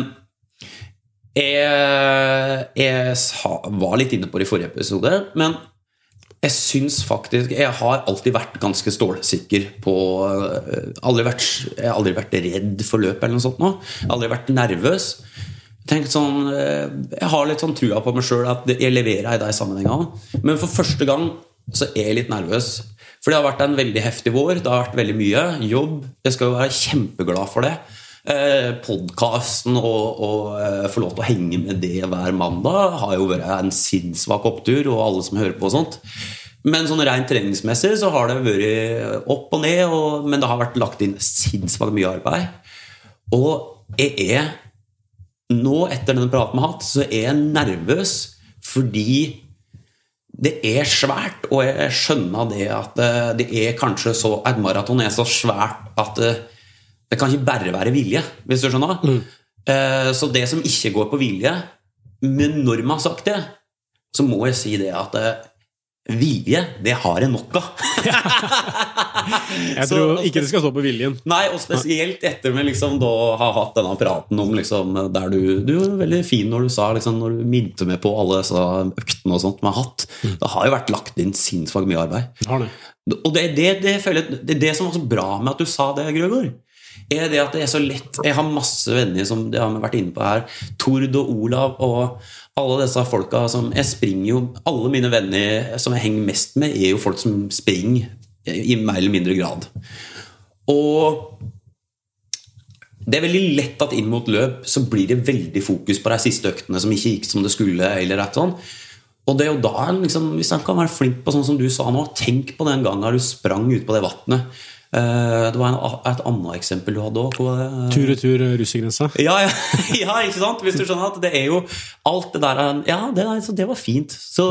jeg var litt inne på det i forrige episode, men jeg synes faktisk, jeg har alltid vært ganske stålsikker på, jeg har aldri vært redd for løp eller noe sånt nå. Jeg har aldri vært nervøs. Sånn, jeg har litt sånn trua på meg selv at jeg leverer i de sammenhengene, men for første gang så jeg litt nervøs, for det har vært en veldig heftig vår, det har vært veldig mye jobb, jeg skal jo være kjempeglad for det, podcasten og få lov til å henge med det hver mandag har jo vært en sinnssvak opptur, og alle som hører på og sånt, men sånn rent treningsmessig så har det vært opp og ned, men det har vært lagt inn sinnssvakt mye arbeid, og jeg nå etter denne praten vi har hatt, så jeg nervøs fordi det svært, og jeg skjønner det at det kanskje så, et maraton så svært at det kan ikke bare være vilje, hvis du skjønner. Så det som ikke går på vilje, men når man har sagt det, så må jeg si det at vilje, det har jeg nok av. Jeg tror ikke det skal stå på viljen. Nei, og spesielt etter vi liksom da har hatt denne praten om liksom, der du var veldig fin når du sa liksom, når du minte meg på alle disse øktene og sånt vi har hatt. Det har jo vært lagt inn sinnssykt mye arbeid. Og det føler jeg, det som var så bra med at du sa det, Grøgaard, det at det så lett. Jeg har masse venner som det har vi vært inne på her, Tord og Olav og alle disse folka som jeg springer jo, alle mine venner som jeg henger mest med jo folk som springer i mer eller mindre grad, og det veldig lett at inn mot løp så blir det veldig fokus på de siste øktene som ikke gikk som det skulle eller rett sånn, og det jo da liksom, hvis han kan være flink på sånn som du sa nå, tenk på den gangen du sprang ut på det vattnet. Det var et annet eksempel du hadde også. Tur russegrensa. Ja, ikke sant? Hvis du skjønner at det jo alt det der, ja, det var fint. Så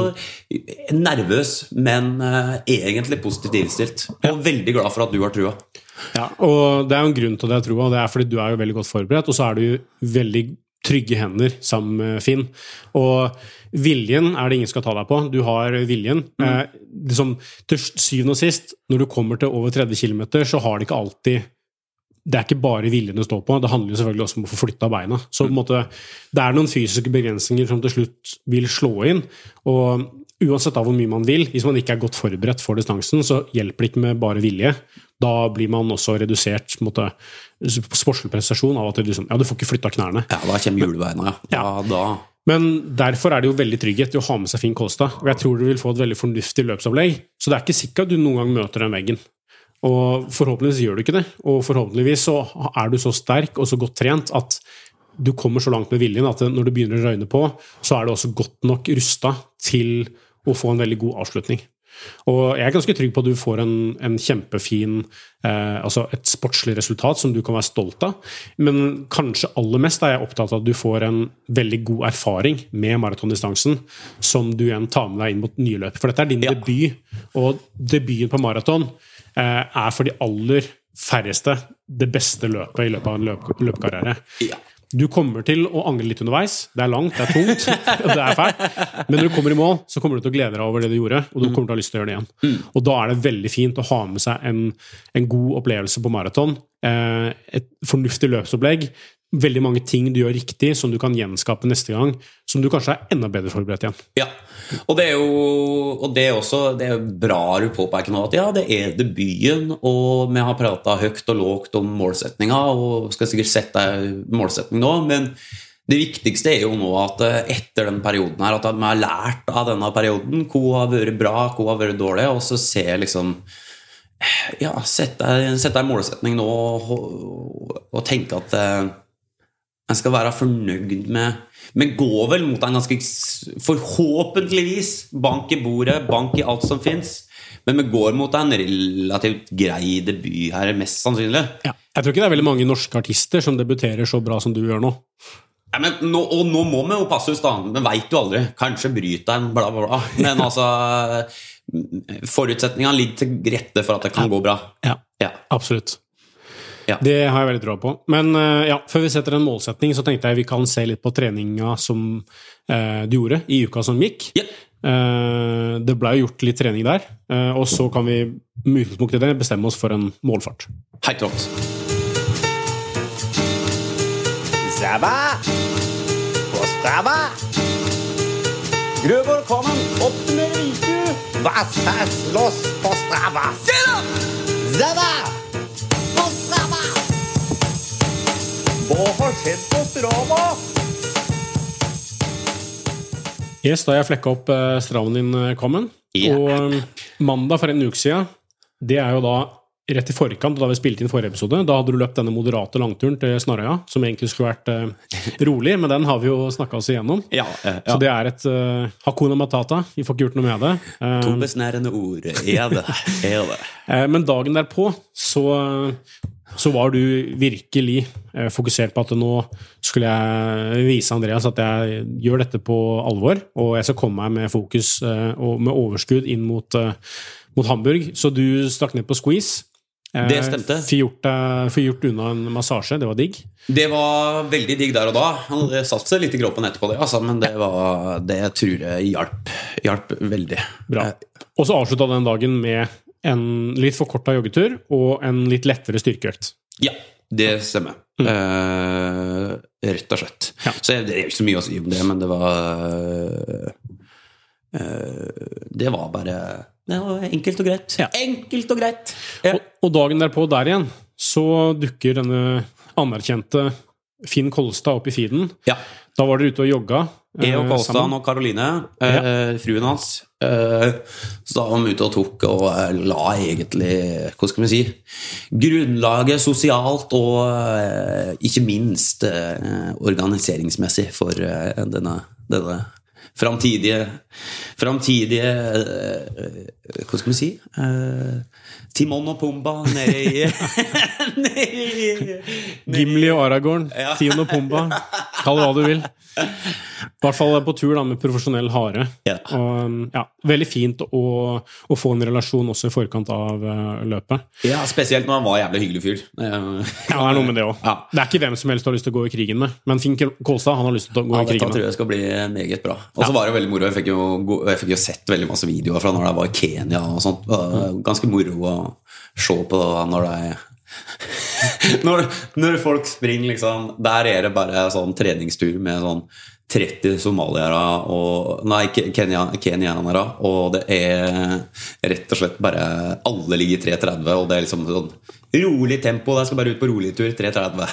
nervøs, men egentlig positivt innstilt. Og veldig glad for at du har trua. Ja, og det jo en grunn til det jeg tror, og det fordi du jo veldig godt forberedt, og så du veldig trygge hender sammen med Finn. Og viljen det ingen skal ta deg på. Du har viljen. Liksom, til syvende og sist, når du kommer til over 30 kilometer, så har det ikke alltid det ikke bare viljen å stå på, det handler jo selvfølgelig også om å få flyttet beina. Så på en måte, det noen fysiske begrensninger som til slutt vil slå inn, og uansett av hvor mye man vil, hvis man ikke godt forberedt for distansen, så hjelper det ikke med bare vilje. Da blir man også redusert på en måte, sportslig prestasjon av at du får ikke flyttet knærne. Ja, da kommer hjulbeina, ja. Men derfor det jo veldig trygghet i å ha med seg Finn Kolstad, og jeg tror du vil få et veldig fornuftig løpsopplegg, så det ikke sikkert at du noen gang møter den veggen. Og forhåpentligvis gjør du ikke det, og forhåpentligvis så du så sterk og så godt trent at du kommer så langt med viljen at når du begynner å røyne på, så du også godt nok rustet til å få en veldig god avslutning. Og jeg ganske trygg på at du får en kjempefin altså et sportslig resultat som du kan være stolt av, men kanskje aller mest jeg opptatt av at du får en veldig god erfaring med maratondistansen som du igjen tar med deg inn mot nye løp, for dette din debut, og debuten på maraton for de aller færreste det beste løpet i løpet av en løpkarriere. Du kommer til å angre litt underveis. Det langt, det tungt, og det fælt. Men når du kommer i mål, så kommer du til å glede deg over det du gjorde, og du kommer til å ha lyst til å gjøre det igjen. Og da det veldig fint å ha med seg en god opplevelse på maraton, et fornuftig løpsopplegg, veldig mange ting du gjør riktig, som du kan gjenskape neste gang, som du kanskje enda bedre forberedt igjen. Ja, og det er også bra du påpeker nå, at ja, det debuten, og vi har pratet høyt og lågt om målsetninger, og skal sikkert sette målsetning nå, men det viktigste jo nå at etter den perioden her, at vi har lært av denne perioden, hva har vært bra, hva har vært dårlig, og så ser liksom ja, sette en målsetning nå og tenke at jeg skal være fornøyd med men går vel mot en ganske forhåpentligvis bank i bordet, bank i alt som finnes, men vi går mot en relativt grei debut her, mest sannsynlig. Ja, jeg tror ikke det veldig mange norske artister som debuterer så bra som du gjør nå. Ja, men nå må vi jo passe oss da, men vet du aldri, kanskje bryter en bla bla bla, men altså forutsetningene ligger til rette for at det kan gå bra. Ja. Absolutt. Ja. Det har jeg veldig tro på. Men ja, før vi setter en målsetning, så tenkte jeg vi kan se litt på treninga som du gjorde i uka som gikk. Ja. Det ble jo gjort litt trening der, og så kan vi med utgangspunkt i det bestemme oss for en målfart. Helt rått. Strava! På Strava! Grøvor kommer oppsummerer viku! Hva sæs loss på Strava? Strava! På Strava! Hva har skjedd på Strava? Yes, da har jeg flekket opp Stravaen din, Kammen. Yeah. Og mandag for en uke siden, det jo da rett i forkant, da vi spilte inn forrige episode, da hadde du løpt denne moderate langturen til Snarøya, som egentlig skulle vært rolig, men den har vi jo snakket oss igjennom. Ja. Så det et Hakuna Matata, vi får ikke gjort noe med det. To besnærende ord, det. Men dagen derpå, så var du virkelig fokusert på at nå skulle jeg vise Andreas at jeg gjør dette på alvor, og jeg skal komme meg med fokus og med overskudd inn mot Hamburg. Så du stakk ned på squeeze. Det stemte. Får gjort unna en massasje, det var digg. Det var veldig digg der og da. Han satt seg litt i gråpen etterpå det, altså, men det tror jeg hjalp veldig. Bra. Og så avsluttet den dagen med en litt forkortet joggetur og en litt lettere styrkeøkt. Ja, det stemmer. Rett og slett. Ja. Så det ikke så mye å si om det, men det var bare det var enkelt og greit. Ja. Enkelt og greit. Ja. Og dagen derpå der igjen, så dukker denne anerkjente Finn Kolstad opp i feeden. Ja. Da var dere ute og jogga. Jeg og Kolstad og Karoline, fruen hans, så da var vi ute og tok og la egentlig, hva skal vi si, grunnlaget sosialt og ikke minst organiseringsmessig for denne framtidige hva skal vi si Timon og Pumba nede Gimli og Aragorn, ja. Timon og Pumba, kall det hva du vil. I hvert fall på tur da, med profesjonell hare. Ja. Og, ja, veldig fint å få en relasjon også i forkant av løpet. Ja, spesielt når han var jævlig hyggelig fyr. Ja, det noe med det også. Ja. Det ikke hvem som helst har lyst til å gå i krigen med, men Finn Kolstad, han har lyst til å gå i krigen med. Dette tror jeg skal bli meget bra. Og så var det veldig moro. Jeg fikk jo sett veldig masse videoer fra når jeg var i Kenya og sånt. Ganske moro å se på når når folk springer liksom, der det bare sånn treningstur med sånn 30 somaliere og kenyanere, og det rett og slett bare alle ligger i 3.30, og det liksom sånn rolig tempo, jeg skal bare ut på rolig tur 3.30.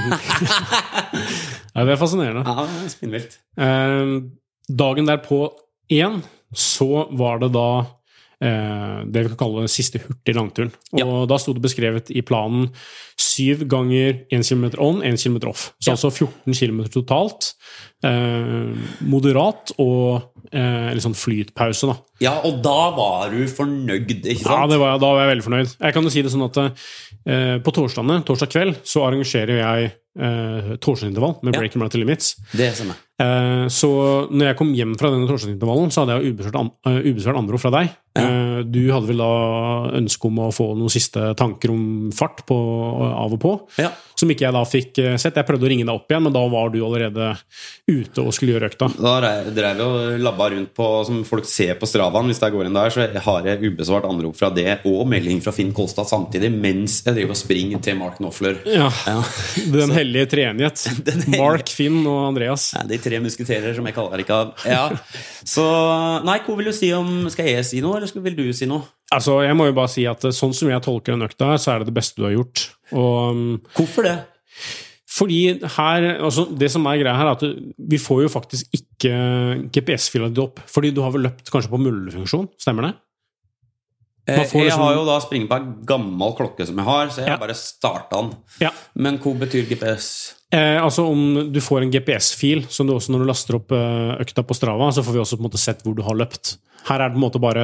Ja, det fascinerende. Ja, det spinnvilt. Dagen derpå igjen, så var det da det vi kan kalle den siste hurtig langturen. Og da stod det beskrevet i planen 7 ganger 1 kilometer on, 1 kilometer off. Så altså 14 kilometer totalt. Moderat og litt sånn flytpause da. Ja, og da var du fornøyd, ikke sant? Ja, da var jeg veldig fornøyd. Jeg kan jo si det sånn at på torsdag kveld så arrangerer jeg torsdagsintervall med Breaking Mountain Limits. Det stemmer. Så når jeg kom hjem fra denne torsdagsintervallen, så hadde jeg ubesvart andre ord fra deg. Du hadde vel da ønske om å få noen siste tanker om fart av og på. Ja. som ikke jeg da fikk sett. Jeg prøvde å ringe deg opp igjen, men da var du allerede ute og skulle gjøre økta. Da drev jeg og labba rundt på, som folk ser på Stravaen, hvis jeg går inn der, så har jeg ubesvart anrop fra det, og melding fra Finn Kolstad samtidig, mens jeg driver og springer til Mark Knopfler. Ja. Den hellige treenighet. Mark, Finn og Andreas. Ja, de 3 musketerer, som jeg kaller det ikke. Ja. Så, nei, hva vil du si om, skal jeg si noe, eller vil du si noe? Altså, jeg må jo bare si at sånn som jeg tolker den økta, så det beste du har gjort. Og, hvorfor det? Fordi her, altså det som greia her, at vi får jo faktisk ikke GPS-filet ditt opp, fordi du har vel løpt kanskje på mullefunksjon, stemmer det? Jeg har jo da springet på en gammel klokke som jeg har, så jeg har bare startet den. Ja. Men hva betyr GPS? Altså om du får en GPS-fil, som du også når du laster opp økta på Strava, så får vi også på en måte sett hvor du har løpt. Her det på en måte bare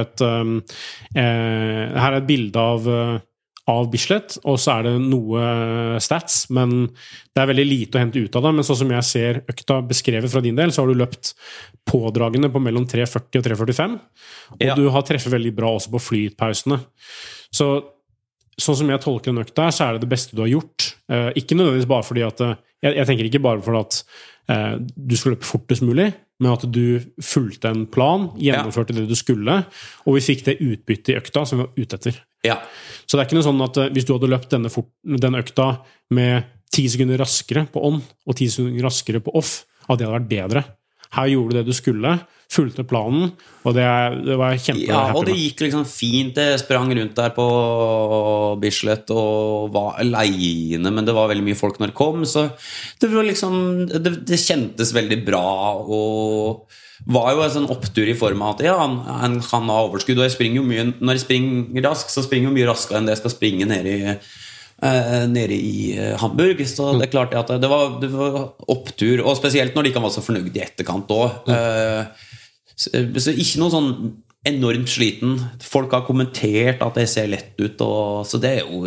her et bilde av Bislett, og så det noe stats, men det veldig lite å hente ut av det. Men sånn som jeg ser økta beskrevet fra din del, så har du løpt pådragende på mellom 3.40 og 3.45, og du har treffet veldig bra også på flytpausene. Så sånn som jeg tolker den økta, så det beste du har gjort. Ikke nødvendigvis bare fordi at jeg tenker ikke bare for at du skulle løpe fortest mulig, men at du fulgte en plan, gjennomførte det du skulle, og vi fikk det utbyttet i økta som vi var ute etter. Ja. Så det ikke noe sånn at hvis du hadde løpt denne økta med 10 sekunder raskere på on og 10 sekunder raskere på off, at det hadde vært bedre. Her gjorde du det du skulle, fulgte planen, og det var kjempe ja, og det gikk liksom fint. Jeg sprang rundt der på Bislett og var alene, men det var veldig mye folk når det kom, så det var liksom det kjentes veldig bra, og var jo en sånn opptur i form av at ja, han kan ha overskudd, og jeg springer jo mye, når jeg springer rask, så springer jeg mye raskere enn det jeg skal springe nede i Hamburg, så det klart at det var opptur, og spesielt når de kan være så fornøyd i etterkant også. Så ikke noe sånn enormt sliten. Folk har kommentert at det ser lett ut, så det jo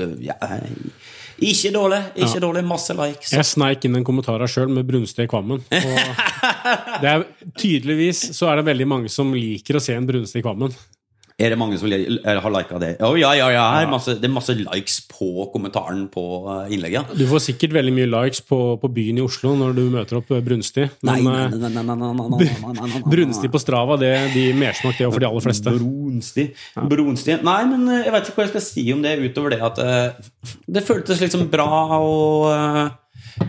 ikke dårlig, masse likes. Jeg sneik inn en kommentar her selv med Brunstad i Kvammen, og det tydeligvis så det veldig mange som liker å se en Brunstad i Kvammen. Det mange som har liket det? Det masse likes på kommentaren på innlegget. Du får sikkert veldig mye likes på byen i Oslo når du møter opp Brunstad. Men Brunstad på Strava, de mersmak det for de aller fleste. Brunstad. Nei, men jeg vet ikke hva jeg skal si om det utover det at det føltes liksom bra og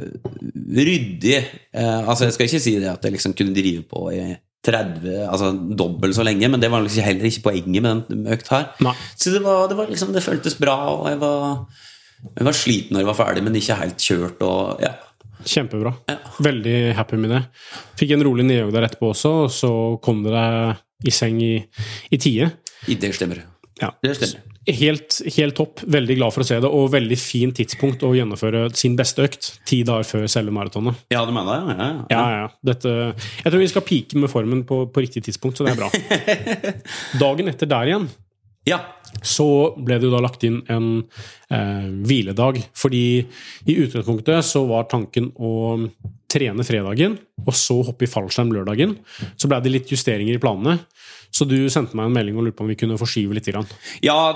ryddig. Altså, jeg skal ikke si det at jeg liksom kunne drive på i 30, altså dobbelt så lenge, men det var liksom heller ikke poenget med den økt her. Nei. Så det var liksom, det føltes bra, og jeg var sliten når jeg var ferdig, men ikke helt kjørt, og ja. Kjempebra. Ja. Veldig happy med det. Fikk en rolig nedjog der etterpå også, og så kom det deg i seng i tide. Det stemmer. Ja. Det stemmer. Helt topp, veldig glad for å se det, og veldig fin tidspunkt å gjennomføre sin beste økt 10 dager før selve maratonet. Ja, du mener det? Ja. Jeg tror vi skal pike med formen på riktig tidspunkt, så det bra. Dagen etter der igjen, så ble det jo da lagt inn en hviledag, fordi i utgangspunktet så var tanken å trene fredagen, og så hoppe i fallskjerm lørdagen. Så ble det litt justeringer i planene. Så du sendte meg en melding og lurte på om vi kunne forskyve litt grann. Ja,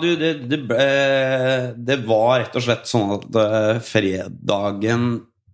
det var rett og slett sånn at fredagen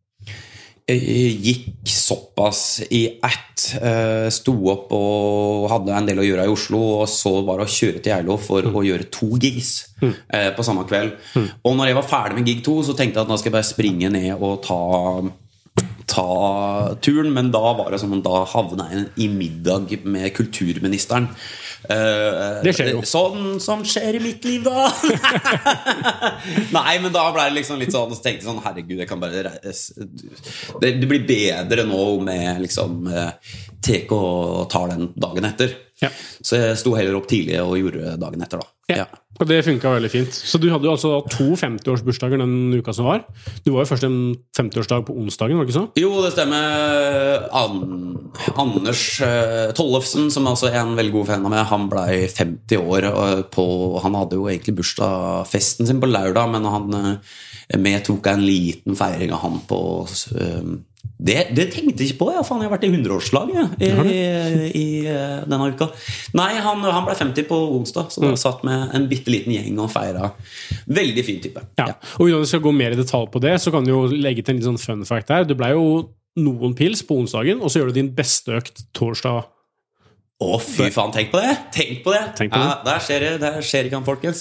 gikk såpass i ett. Sto opp og hadde en del å gjøre i Oslo, og så var det å kjøre til Geilo for å gjøre 2 gigs på samme kveld. Og når jeg var ferdig med gig 2, så tenkte jeg at nå skal jeg bare springe ned og ta turen, men da var det sånn at da havnet jeg i middag med kulturministeren. Det skjer jo. Sånn skjer i mitt liv da. Nei, men da ble det liksom litt sånn, så tenkte jeg sånn, herregud, jeg kan bare det blir bedre nå med liksom tek og tar den dagen etter. Ja. Så jeg sto heller opp tidlig og gjorde dagen etter da. Ja. Og det funket veldig fint. Så du hadde jo altså 2 50-årsbursdager den uka som var. Du var jo først en 50-årsdag på onsdagen, var det ikke så? Jo, det stemmer. Anders Tollefsen, som altså en veldig god fan av meg, han ble 50 år han hadde jo egentlig bursdagsfesten sin på lørdag, men vi tok en liten feiring av han på Det tenkte jeg ikke på. Jeg har vært i 100-årslaget i denne uka. Nei, han ble 50 på onsdag, så da satt med en bitteliten gjeng og feiret. Veldig fin type. Ja. Og hvis du skal gå mer i detalj på det, så kan du jo legge til en litt sånn fun fact her. Du ble jo noen pils på onsdagen, og så gjør du din beste økt torsdag. Fy faen, tenk på det! Ja, der skjer ikke han, folkens.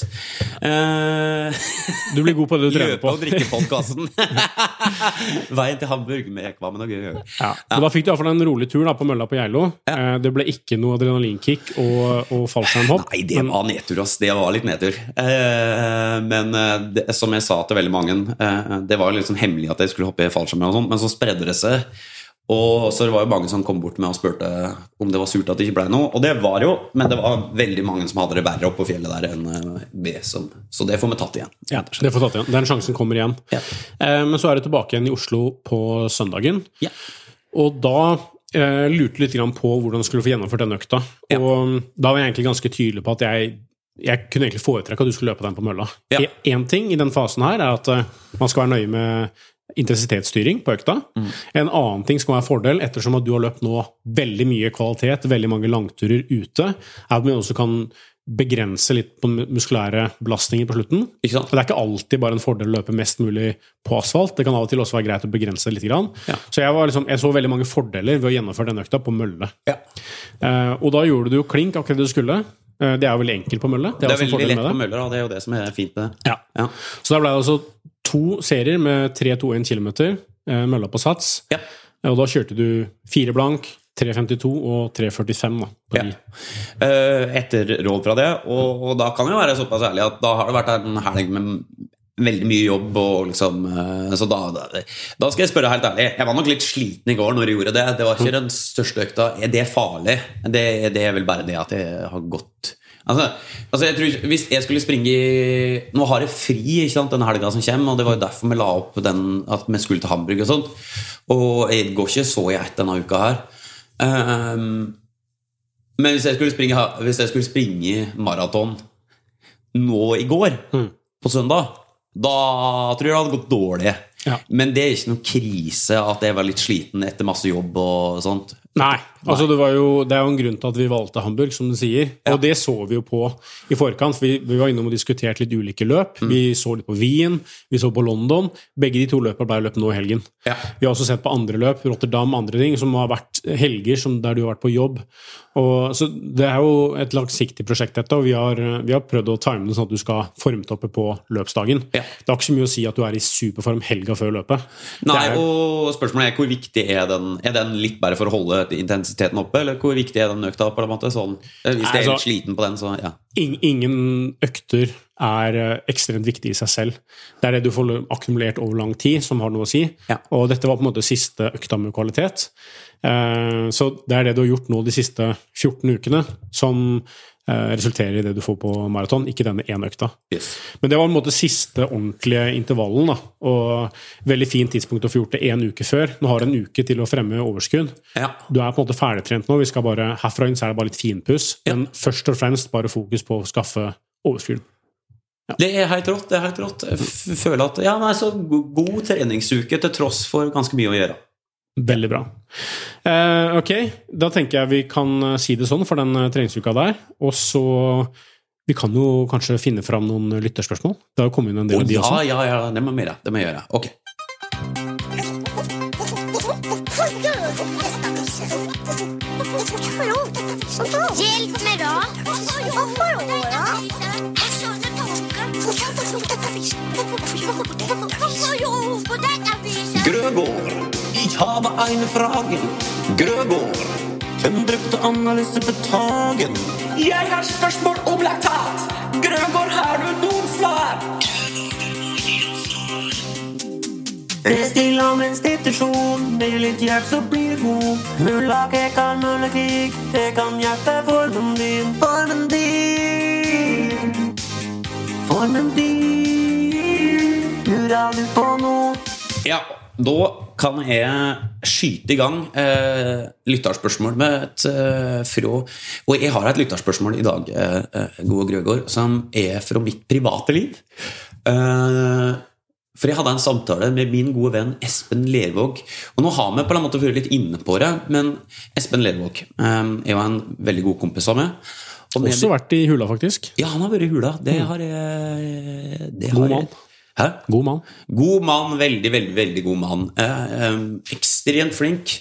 Du blir god på det du trener på. Løpe- og drikkepodcasten. Veien til Hamburg med ekvamen og gøy. Ja. Og da fikk du i hvert fall en rolig tur da, på mølla på Geilo. Det ble ikke noe adrenalinkick og fallskjermhopp. Nei, det var nedtur, ass. Det var litt nedtur. Men som jeg sa til veldig mange, det var litt sånn hemmelig at jeg skulle hoppe i fallskjerm og sånt, men så spredde det seg. Og så var jo mange som kom bort med og spurte om det var surt at det ikke ble noe. Og det var jo, men det var veldig mange som hadde det verre oppe på fjellet der enn B. Så det får vi tatt igjen. Ja, det får tatt igjen. Den sjansen kommer igjen. Ja. Men så det tilbake igjen i Oslo på søndagen. Ja. Og da lurte litt på hvordan du skulle få gjennomført den økta. Ja. Og da var jeg egentlig ganske tydelig på at jeg kunne egentlig foretrekke at du skulle løpe den på mølla. Ja. En ting i den fasen her at man skal være nøye med intensitetsstyring på økta. En annen ting som er fordel, ettersom at du har løpt nå veldig mye kvalitet, veldig mange langturer ute, at man også kan begrense litt på muskulære belastninger på slutten. Og det ikke alltid bare en fordel å løpe mest mulig på asfalt. Det kan av og til også være greit å begrense litt grann. Ja. Så jeg så veldig mange fordeler ved å gjennomføre den økta på mølle. Ja. Og da gjorde du jo klink akkurat det du skulle. Det jo veldig enkelt på mølle. Det veldig lett på mølle, og det jo det som fint med det. Ja. Ja. Så da ble det altså 2 serier med 3-2-1 kilometer, mølla på sats. Ja. Og da kjørte du 4 blank, 3.52 og 3.45 da. Ja. Etter råd fra det, og da kan det jo være såpass ærlig at da har det vært en helg med veldig mye jobb, og liksom, så da skal jeg spørre helt ærlig. Jeg var nok litt sliten i går når jeg gjorde det. Det var ikke den største økta. Det farlig? Det vel bare det at jeg har gått. Altså jeg tror, hvis jeg skulle springe nå har jeg fri, ikke sant, denne helga som kommer, og det var jo derfor vi la opp den at vi skulle til Hamburg og sånt, og jeg går ikke så i ett denne uka her, men hvis jeg skulle springe maraton nå i går på søndag, da tror jeg det hadde gått dårlig. Ja. Men det ikke noen krise at jeg var litt sliten etter masse jobb og sånt. Nei, altså det jo en grunn til at vi valgte Hamburg, som du sier. Ja. Og det så vi jo på i forkant. Vi var innom og diskutert litt ulike løp. Vi så litt på Wien, vi så på London. Begge de 2 løpene ble løpt nå i helgen. Ja. Vi har også sett på andre løp, Rotterdam, andre ting, som har vært helger der du har vært på jobb. Og, så det jo et langsiktig prosjekt dette, og vi har prøvd å time det sånn at du skal formtoppe på løpsdagen. Ja. Det har ikke så mye å si at du i superform helga før løpet. Nei, og spørsmålet hvor viktig den litt bare for å holde intensiteten oppe, eller hvor viktig den økta på en måte? Sånn, hvis jeg litt sliten på den, så ja. Ingen økter ekstremt viktig i seg selv. Det det du får akkumulert over lang tid, som har noe å si. Ja. Og dette var på en måte siste økta med kvalitet. Så det det du har gjort nå de siste 14 ukene, som resulterer i det du får på maraton, ikke denne ene økta. Yes. Men det var på en måte siste ordentlige intervallen, da. Og veldig fint tidspunkt å få gjort det 1 uke før. Nå har du en uke til å fremme overskudd. Ja. Du på en måte ferdigtrent nå. Vi skal bare, herfra inn så det bare litt finpuss. Ja. Men først og fremst bare fokus på å skaffe overskudd. Ja. Det helt rått. Jeg føler at så god treningsuke til tross for ganske mye å gjøre. Veldig bra. Ok, da tenker jeg vi kan si det sånn for den treningsuka der, og så vi kan jo kanskje finne fram noen lytterspørsmål. Det har jo kommet inn en del av de også. Ja, det må vi gjøre. Ok. Hjelp med rart. Grøgård, ich habe eine Frage. Grøgård, hvem brukte analyse på tagen? Jeg har spørsmål om laktat. Grøgård, har du noen svar? Restill om institusjon. Med litt hjelp så blir det god. Mullake kan mullekrig. Det kan hjelpe formen din. Formen din. Lurer du på noe? Ja, da kan jeg skyte i gang lytterspørsmål med et fra, og jeg har et lytterspørsmål i dag, gode Grøgård, som fra mitt private liv. For jeg hadde en samtale med min gode venn Espen Lervåg, og nå har vi på en måte vært litt inne på det, men Espen Lervåg er jo en veldig god kompis av meg. Også vært i Hula, faktisk. Ja, han har vært i Hula. Det har jeg... God mann. Hæ? God mann. God mann, veldig, veldig, veldig god mann. Ekstremt flink.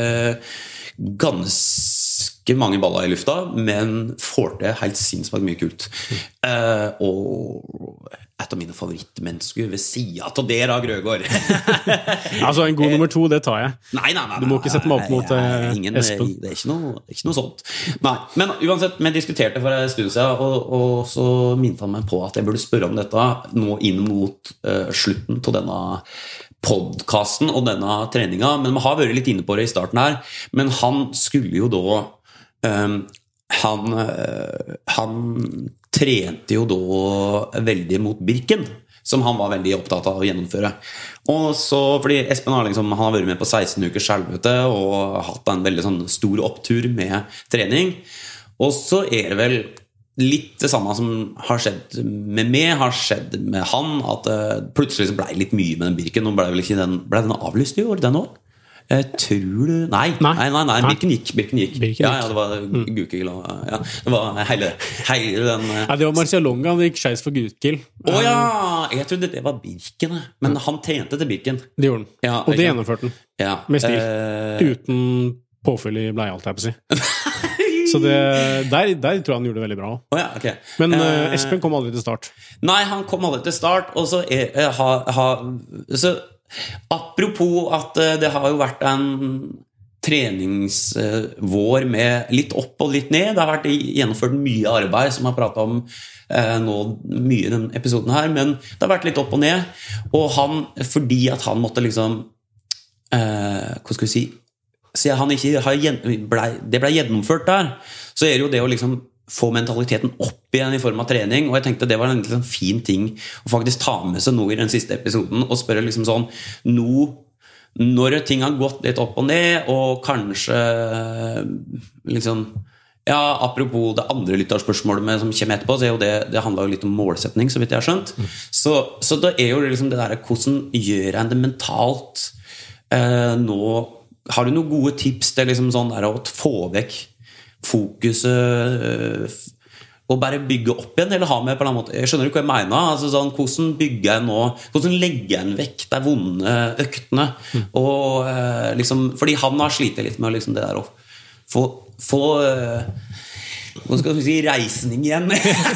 Ganske mange baller i lufta, men får til helt sinnssykt mye kult. Og et av mine favorittmennesker ved siden av det da, Grøgaard. Altså, en god nummer 2, det tar jeg. Nei. Du må ikke sette meg opp mot Espen. Det er ikke noe sånt. Nei, men uansett, vi diskuterte for en stund siden, og så minnet han meg på at jeg burde spørre om dette nå inn mot slutten til denne podcasten og denne treninga, men vi har vært litt inne på det i starten her, men han skulle jo da han trente jo da veldig mot Birken, som han var veldig opptatt av å gjennomføre. Og så, fordi Espen har han har vært med på 16 ukers skjelvete og hatt en veldig sånn stor opptur med trening, og så er det vel litt det samme som har skjedd med meg, har skjedd med han, at plutselig så ble det litt mye med den Birken, og ble den avlyst i år, den også? Tror du... Nei, Birken gikk. Ja, det var Gukill. Ja, det var hele den... Ja, det var Marcialonga, han gikk skeis for Gukill. Ja, jeg trodde det var Birken, men han trente til Birken. Det gjorde han, ja, og det gjennomførte han. Ja. Med stil. Uten påfyll i bleie, alt jeg på å si. Så der tror jeg han gjorde det veldig bra. Ja, okay. Men Espen kom aldri til start. Nei, han kom aldri til start, og så så apropos at det har jo vært en treningsvår med litt opp og litt ned. Det har vært gjennomført mye arbeid som jeg har pratet om nå mye i denne episoden her, men det har vært litt opp og ned, og fordi at han måtte liksom hva skal vi si, siden han ikke det ble gjennomført der, så er det jo det å liksom få mentaliteten opp igjen i form av trening, og jeg tenkte det var en liksom fin ting å faktisk ta med seg nå i den siste episoden, og spørre liksom sånn, nå når ting har gått litt opp og ned, og kanskje liksom, ja, apropos det andre lytterspørsmålet som kommer etterpå, så er jo det handler jo litt om målsetning, så vidt jeg har skjønt, så da er jo liksom det der, hvordan gjør en det mentalt nå, har du noen gode tips til liksom sånn der å få vekk fokuset og bare bygge opp igjen, eller ha med på en måte, jeg skjønner ikke hva jeg mener, altså sånn, hvordan legger jeg vekk de vonde øktene, og liksom, fordi han har slitt litt med liksom det der å få hva skal vi si, reisning igjen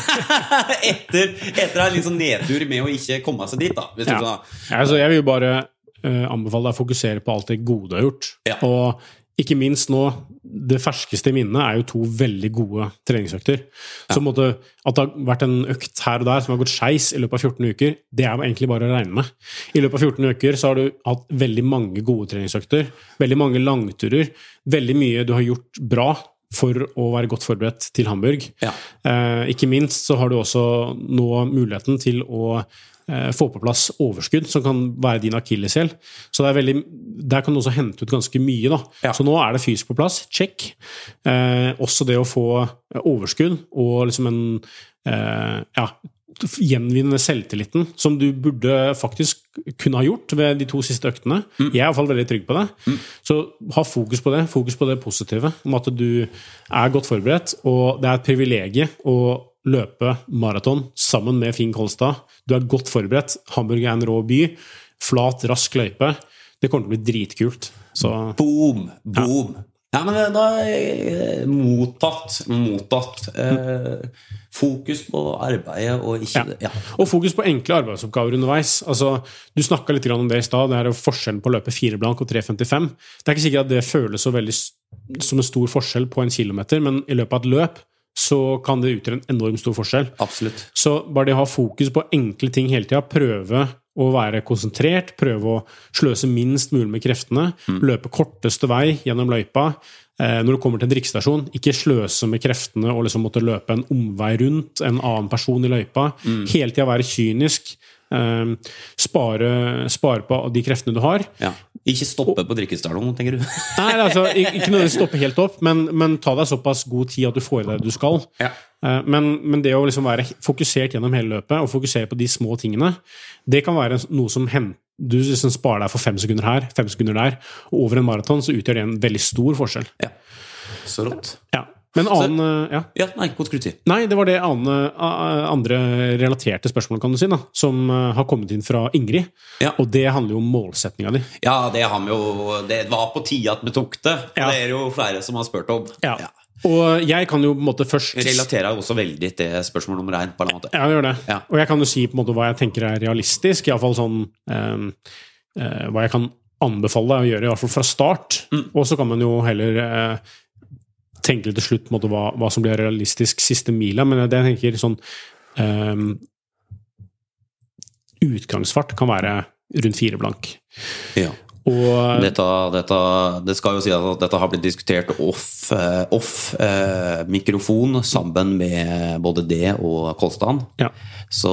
etter en liksom nedtur med å ikke komme seg dit da, hvis du sånn. Altså, jeg vil jo bare anbefale deg å fokusere på alt det gode du har gjort, og ikke minst nå, det ferskeste minnet er jo 2 veldig gode treningsøkter. Så at det har vært en økt her og der som har gått skeis i løpet av 14 uker, det er jo egentlig bare å regne med. I løpet av 14 uker så har du hatt veldig mange gode treningsøkter, veldig mange langturer, veldig mye du har gjort bra for å være godt forberedt til Hamburg. Ikke minst så har du også nå muligheten til å få på plass overskudd som kan være din akilleshæl. Så der kan du også hente ut ganske mye da. Så nå er det fysisk på plass, check. Også det å få overskudd og liksom gjenvinne selvtilliten som du burde faktisk kunne ha gjort ved de 2 siste øktene. Jeg er i hvert fall veldig trygg på det. Så ha fokus på det positive, om at du er godt forberedt, og det er et privilegie å løpe maraton sammen med Finn Kolstad. Du er godt forberedt. Hamburg er en rå by. Flat, rask løype. Det kommer til å bli dritkult. Så boom. Ja, men da er mottatt. Fokus på arbeidet og ikke... Og fokus på enkle arbeidsoppgaver underveis. Altså, du snakket litt om det i sted. Det er jo forskjellen på å løpe 4 blank og 3.55. Det er ikke sikkert at det føles så veldig som en stor forskjell på en kilometer, men i løpet av et løp så kan det utgjøre en enormt stor forskjell. Absolutt. Så bare det å ha fokus på enkle ting hele tiden, prøve å være konsentrert, prøve å sløse minst mulig med kreftene, løpe korteste vei gjennom løypa. Når du kommer til en drikkestasjon, ikke sløse med kreftene og liksom måtte løpe en omvei rundt en annen person i løypa. Hele tiden være kynisk, spare på de kreftene du har. Ikke stoppe på drikkestadion, tenker du? Nei, altså, ikke nødvendigvis stoppe helt opp, men ta deg såpass god tid at du får i deg det du skal. Ja. Men det å liksom være fokusert gjennom hele løpet, og fokusere på de små tingene, det kan være noe som du liksom sparer deg for 5 sekunder her, 5 sekunder der, og over en maraton så utgjør det en veldig stor forskjell. Ja, så rått. Ja. Men nei, hva skulle du si? Nei, det var det andre relaterte spørsmål, kan du si, da, som har kommet inn fra Ingrid. Ja. Og det handler jo om målsetninga di. Ja, det var på tide at vi tok det. Og det er jo flere som har spurt om. Ja. Og jeg kan jo på en måte først relaterer også veldig til spørsmål nummer 1 på en måte. Ja, det gjør det. Ja. Og jeg kan jo si på en måte hva jeg tenker er realistisk, i hvert fall sånn hva jeg kan anbefale deg å gjøre, i hvert fall fra start. Og så kan man jo heller tenke litt til slutt på en måte hva som blir realistisk siste mila, men det jeg tenker sånn utgangsfart kan være rundt 4 blank. Ja. Og det skal jo si at dette har blitt diskutert off mikrofon sammen med både det og Kolstad. Ja. Så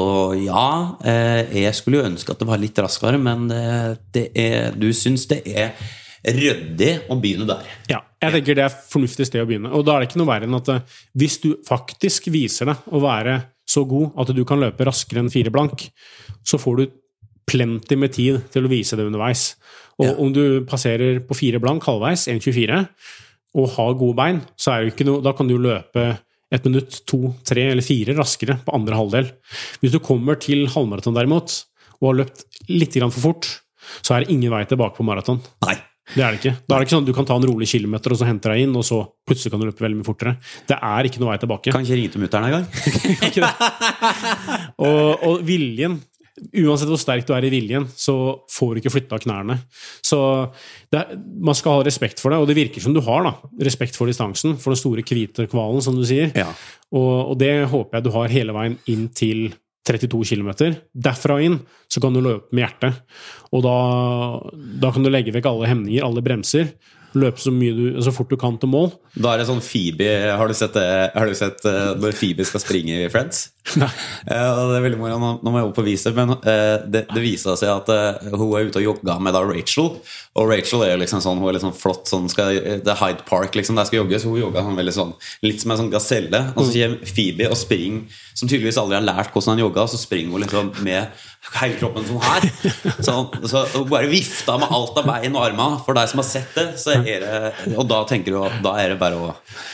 jeg skulle jo ønske at det var litt raskere, men du synes det er ryddig å begynne der. Ja, jeg tenker det er fornuftig sted å begynne. Og da er det ikke noe verre enn at hvis du faktisk viser deg å være så god at du kan løpe raskere enn 4 blank, så får du plenty med tid til å vise det underveis. Og om du passerer på 4 blank halvveis, 1.24, og har gode bein, så er det jo ikke noe, da kan du løpe 1 minutt, 2, 3 eller 4 raskere på andre halvdel. Hvis du kommer til halvmaraton derimot, og har løpt litt grann for fort, så er det ingen vei tilbake på maraton. Nei. Det er det ikke. Da er det ikke sånn at du kan ta en rolig kilometer og så hente deg inn, og så plutselig kan du løpe veldig mye fortere. Det er ikke noe vei tilbake. Kan ikke ringe til mutteren en gang. Ikke det. Og viljen, uansett hvor sterk du er i viljen, så får du ikke flyttet knærne. Så man skal ha respekt for det, og det virker som du har da, respekt for distansen, for den store hvite kvalen, som du sier. Ja. Og det håper jeg du har hele veien inn til 32 kilometer. Derfra inn så kan du løpe med hjertet. Og da kan du legge vekk alle hemninger, alle bremser, løpe så fort du kan til mål. Da er det sånn Phoebe, har du sett når Phoebe skal springe i Friends? Nei. Det er veldig mye, nå må jeg opp og vise, men det viser seg at hun er ute og jogger med da Rachel, og Rachel er liksom sånn, hun er litt sånn flott, sånn det er Hyde Park liksom, der skal jogge, så hun jogger sånn veldig sånn, litt som en sånn gaselle, og så kommer Phoebe og springer, som tydeligvis aldri har lært hvordan han jogger, så springer hun liksom med hele kroppen sånn her, så hun bare vifter med alt av bein og armer, for deg som har sett det, så er det, og da tenker du at da er det bare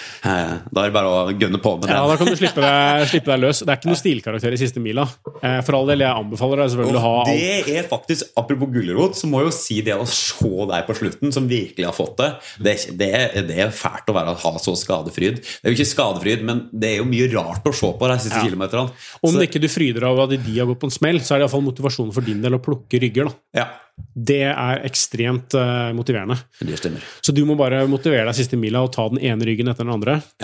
å gønne på med det. Ja, da kan du slippe deg løs. Det er ikke noen stilkarakter i siste mila. For all del, jeg anbefaler deg selvfølgelig å ha alt. Det er faktisk, apropos gullerot, så må jeg jo si det å se deg på slutten, som virkelig har fått det. Det er fælt å ha så skadefryd. Det er jo ikke skadefryd, men det er jo mye rart å se på de siste kilometerne. Om det ikke du fryder av at de har gått på en smell, så er det i hvert fall motivasjonen for din del å plukke rygger da. Ja. Det er ekstremt motiverende. Det stemmer. Så du må bare motivere deg siste mila og ta den ene ryggen etter den andre. Ja.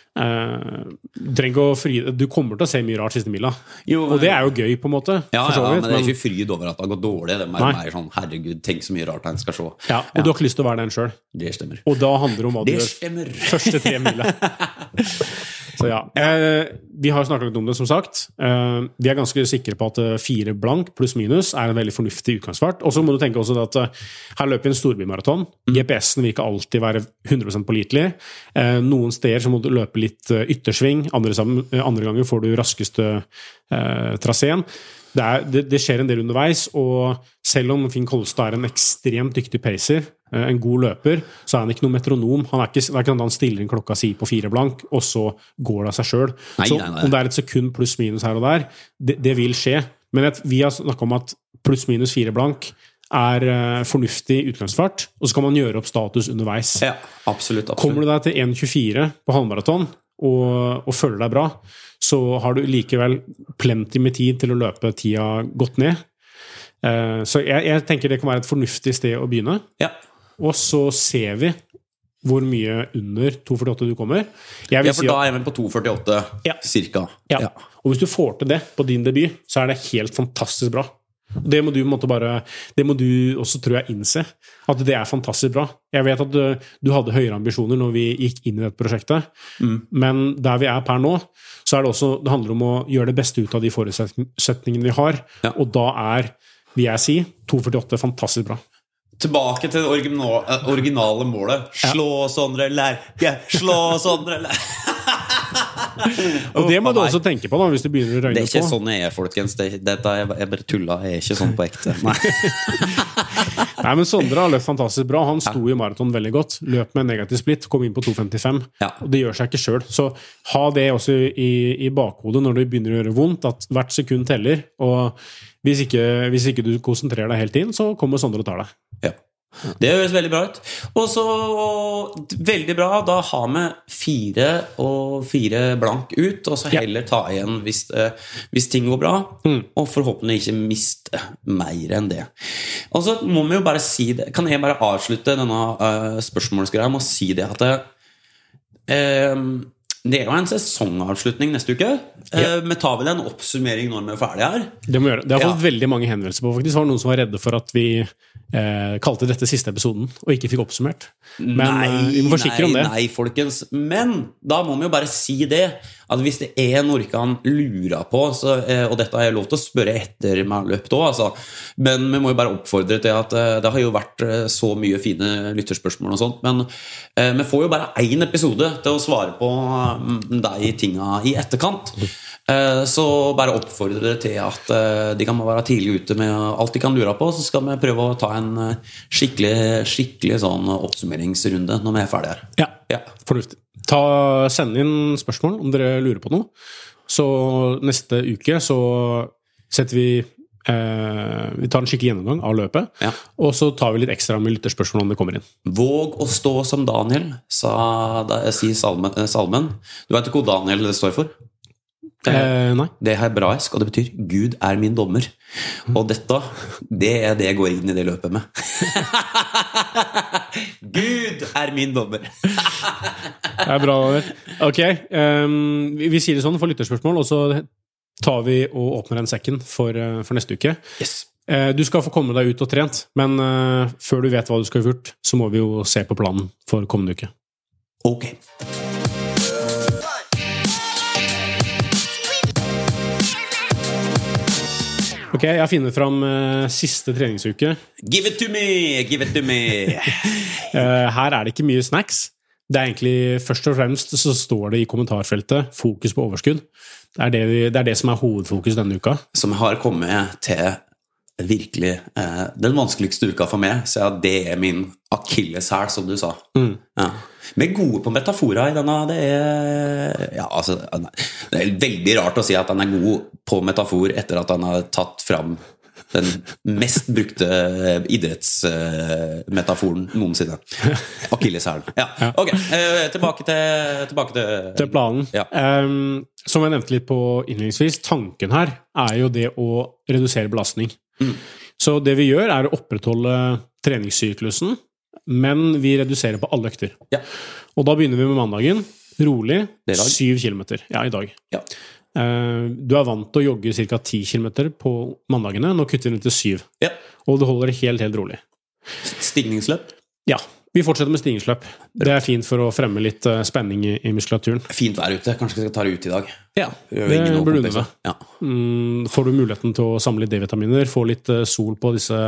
Du kommer til å se mye rart siste mila. Jo, og det er jo gøy på en måte. Ja, men det er ikke fryd over at det har gått dårlig. Det er mer sånn, herregud, tenk så mye rart han skal se. Ja, og du har ikke lyst til å være den selv. Det stemmer. Og da handler det om hva du gjør første 3 mila. Så ja, vi har snakket litt om det som sagt. Vi er ganske sikre på at 4 blank pluss minus er en veldig fornuftig utgangsfart. Og så må du tenke også at her løper vi en storbymaraton. GPS-en vil ikke alltid være 100% pålitelig. Noen steder så må du løpe litt yttersving, andre ganger får du raskeste traseen. Det skjer en del underveis, og selv om Finn Kolstad er en ekstremt dyktig pacer, en god løper, så er han ikke noe metronom. Det er ikke sånn at han stiller inn klokka si på 4 blank, og så går det av seg selv. Så om det er et sekund pluss minus her og der, det vil skje. Men vi har snakket om at pluss minus 4 blank er fornuftig utgangsfart, og så kan man gjøre opp status underveis. Ja, absolutt. Kommer du deg til 1.24 på halvmaraton, og føler deg bra, så har du likevel plenty med tid til å løpe tida godt ned. Så jeg tenker det kan være et fornuftig sted å begynne. Ja. Og så ser vi hvor mye under 2.48 du kommer. Ja, for da er jeg på 2.48, cirka. Ja. Ja. Og hvis du får til det på din debut, så er det helt fantastisk bra. Det må du også, tror jeg, innse at det er fantastisk bra. Jeg vet at du hadde høyere ambisjoner når vi gikk inn i dette prosjektet, men der vi er per nå, så er det handler om å gjøre det beste ut av de forutsetningene vi har, og da vil jeg si 2.48 fantastisk bra. tilbake til det originale målet. Slå Sondre Lerche, slå Sondre Lerche. Og det må du også tenke på da, hvis du begynner å røyne på. Det ikke sånn jeg folkens. Jeg bare tulla, jeg ikke sånn på ekte. Nei, men Sondre har løpt fantastisk bra. Han sto i maraton veldig godt. Løp med negativ splitt, kom inn på 2.55. Og det gjør seg ikke selv. Så ha det også i bakhodet når det begynner å gjøre vondt, at hvert sekund teller. Og hvis ikke du konsentrerer deg helt inn, så kommer Sondre og tar deg. Ja. Det høres veldig bra ut. Og så veldig bra, da har vi 4 blank ut, og så heller ta igjen hvis ting går bra, og forhåpentlig ikke miste mer enn det. Og så må vi jo bare si det. Kan jeg bare avslutte denne spørsmålsgreia med å si det at det er jo en sesongavslutning neste uke. Vi tar vel en oppsummering når vi er ferdige her. Det må gjøre. Det har fått veldig mange henvendelser på. Faktisk var det noen som var redde for at vi kalte dette siste episoden og ikke fikk oppsummert. Men vi må forsikre om det. Nei, folkens. Men da må vi jo bare si det, at hvis det er noe kan lure på, så, og dette har jeg lov til å spørre etter med løpet også, altså. Men vi må jo bare oppfordre til at det har jo vært så mye fine lytterspørsmål og sånt, men vi får jo bare 1 episode til å svare på de tingene i etterkant. Så bare oppfordre til at de kan være tidlig ute med alt de kan lure på, så skal vi prøve å ta en skikkelig sånn oppsummeringsrunde når vi er ferdige her. Ja, fornuftig. Send inn spørsmål om dere lurer på noe. Så neste uke så setter vi tar en skikkelig gjennomgang av løpet, og så tar vi litt ekstra med lytterspørsmål om det kommer inn. Våg å stå som Daniel, sier salmen. Du vet ikke hva Daniel det står for? Nei. Det er hebraisk, og det betyr Gud er min dommer. Og dette, det er det jeg går inn i det løpet med. Gud er min dommer. Det er bra. Ok, vi sier det sånn for lytterspørsmål, og så tar vi og åpner en sekken for neste uke. Yes. Du skal få komme deg ut og trent, men før du vet hva du skal ha gjort, så må vi jo se på planen for kommende uke. Ok. Ok, jeg finner fram siste treningsuke. Give it to me, give it to me. Her er det ikke mye snacks. Det er egentlig, først og fremst så står det i kommentarfeltet fokus på overskudd. Det er det som er hovedfokus denne uka. Som har kommet til virkelig den vanskeligste uka for meg, så det er min akilleshæl, som du sa. Ja. Vi er gode på metaforer i denne. Det er veldig rart å si at den er god på metafor etter at den har tatt fram den mest brukte idrettsmetaforen noensinne. Akilleshælen. Ja, ok. Tilbake til planen. Ja. Som jeg nevnte litt på innledningsvis, tanken her er jo det å redusere belastning. Så det vi gjør er å opprettholde treningssyklusen, men vi reduserer på alle økter. Ja. Og da begynner vi med mandagen, rolig, 7 kilometer. Ja, i dag. Ja. Du er vant til å jogge ca. 10 kilometer på mandagene, nå kutter vi ned til 7. Ja. Og det holder helt rolig. Stigningsløp? Ja, vi fortsetter med stigningsløp. Det er fint for å fremme litt spenning i muskulaturen. Fint vær ute, kanskje vi skal ta det ut i dag. Ja, det burde du med. Ja. Får du muligheten til å samle D-vitaminer, få litt sol på disse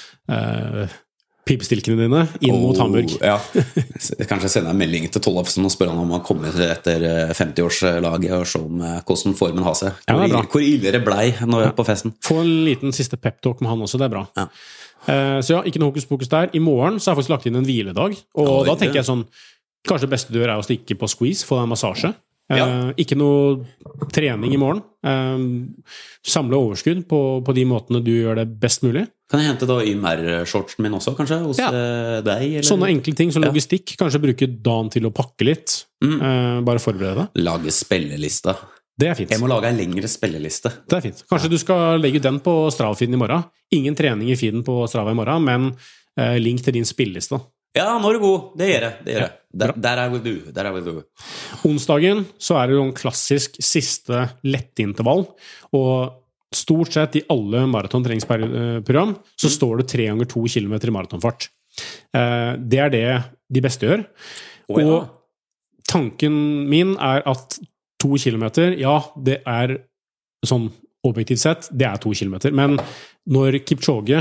pipestilkene dine inn mot Hamburg. Ja. Kanskje sende en melding til Tollefsen og spørre han om han kommer etter 50-årslaget og se om hvordan formen har seg. Hvor ille det blei på festen. Få en liten siste pep-talk med han også, det er bra. Ja. Så ja, ikke noe hokus-pokus der. I morgen så har jeg faktisk lagt inn en hviledag, og da tenker jeg sånn, kanskje det beste du gjør er å stikke på squeeze, få deg en massasje. Ikke noe trening i morgen. Samle overskudd på de måtene du gjør det best mulig. Kan jeg hente da YMR-shortsen min også, kanskje? Hos deg? Eller? Sånne enkle ting som logistikk. Kanskje bruke dagen til å pakke litt. Bare forberede deg. Lage spillelista. Det er fint. Jeg må lage en lengre spilleliste. Det er fint. Kanskje du skal legge den på Strava-feeden i morgen. Ingen trening i feeden på Strava i morgen, men link til din spilleliste. Ja, nå er du god. Det gjør jeg. Der er vi du. Onsdagen så er det jo en klassisk siste lettintervall, og stort sett i alle maratontreningsprogram så står det 3 ganger 2 kilometer i maratonfart. Det er det de beste gjør. Og tanken min er at 2 kilometer, ja, det er sånn objektivt sett, det er 2 kilometer. Men når Kipchoge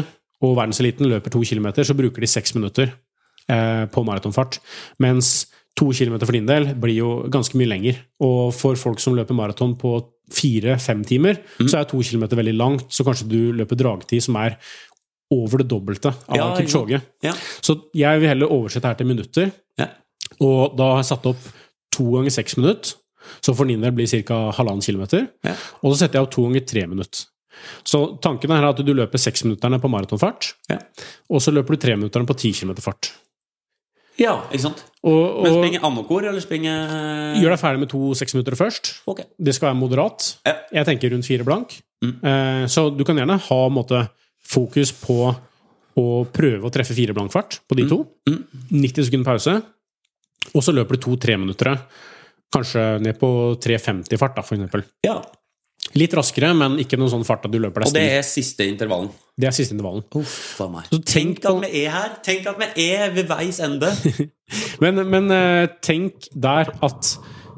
og verdenseliten løper 2 kilometer, så bruker de 6 minutter på maratonfart. Mens 2 kilometer for din del blir jo ganske mye lenger. Og for folk som løper maraton på 4-5 timer, så 2 kilometer veldig langt, så kanskje du løper dragtid som over det dobbelte av Kipchoge. Ja. Så jeg vil heller oversette her til minutter, og da har jeg satt opp 2 ganger 6 minutter, så for din del blir cirka 1,5 kilometer, og så setter jeg opp 2 ganger 3 minutter. Så tanken er at du løper 6 minutterne på maratonfart, og så løper du 3 minutterne på 10 kilometer fart. Ja, ikke sant? Men springer annokor, eller springer... Gjør deg ferdig med 2 6 minutter først. Okay. Det skal være moderat. Jeg tenker rundt 4 blank. Så du kan gjerne ha fokus på å prøve å treffe 4 blank fart på de 2. 90 sekunder pause. Og så løper du 2-3 minutter. Kanskje ned på 3,50 fart, da, for eksempel. Ja. Litt raskere, men ikke noen sånn fart at du løper deg stil. Og det siste intervallen. Det siste intervallen. For meg. Så tenk at vi her. Tenk at vi ved veis ende. men tenk der at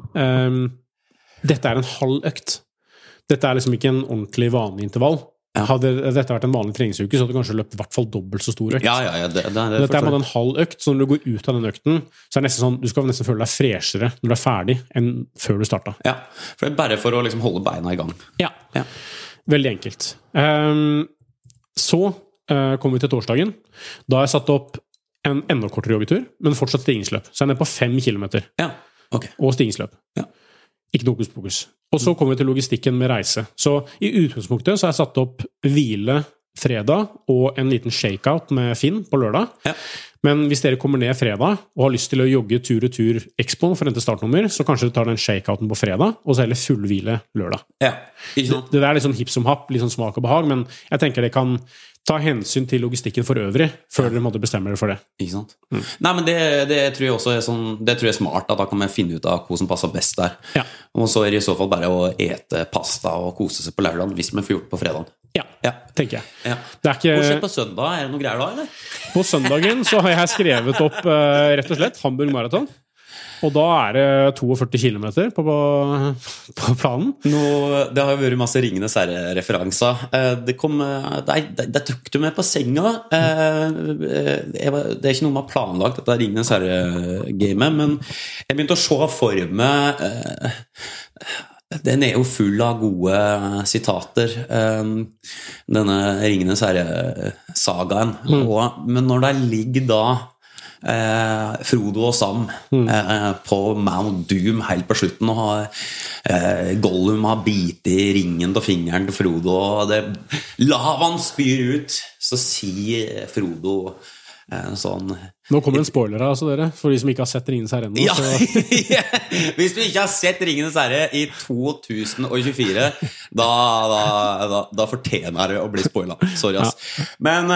dette en halv økt. Dette liksom ikke en ordentlig vanlig intervall. Hadde dette vært en vanlig treningsuke, så hadde du kanskje løpt i hvert fall dobbelt så stor økt. Dette en halv økt, så når du går ut av den økten, så det nesten sånn, du skal nesten føle deg freshere når du ferdig, enn før du startet. Ja, for det bare for å liksom holde beina i gang. Ja. Veldig enkelt. Så kommer vi til torsdagen. Da har jeg satt opp en enda kortere joggetur, men fortsatt stigningsløp. Så jeg nede på 5 kilometer. Og stigningsløp. Ikke noe hokus-pokus. Og så kommer vi til logistikken med reise. Så i utgangspunktet så har jeg satt opp hvile fredag og en liten shakeout med Finn på lørdag. Men hvis dere kommer ned fredag og har lyst til å jogge tur-retur Expo for hente startnummer, så kanskje du tar den shakeouten på fredag, og så heller fullhvile lørdag. Det er litt sånn hipp som happ, litt sånn smak og behag, men jeg tenker det kan ta hensyn til logistikken for øvrig, før dere måtte bestemme dere for det. Ikke sant? Nei, men det tror jeg også sånn, det tror jeg smart, at da kan vi finne ut av hva som passer best der. Og så det i så fall bare å ete pasta og kose seg på lørdag, hvis vi får gjort på fredagen. Ja, tenker jeg. Det ikke... Hvor skjer på søndag? Det noe greier da, eller? På søndagen så har jeg skrevet opp, rett og slett, Hamburg Marathon. Og da det 42 kilometer på planen. Det har jo vært masse Ringenes herre-referanser. Det tok du med på senga. Det ikke noe man har planlagt, dette Ringenes herre-gamet, men jeg begynte å se for meg... Den jo full av gode sitater, denne Ringenes herre-sagaen. Men når det ligger da Frodo og Sam på Mount Doom helt på slutten, og Gollum har bitt i ringen til fingeren til Frodo, og lavaen spyr ut, så sier Frodo sånn... Nå kommer en spoiler altså dere, for de som ikke har sett Ringenes herre ennå. Hvis du ikke har sett Ringenes herre i 2024, da fortjener det å bli spoilet. Sorry, ass. Men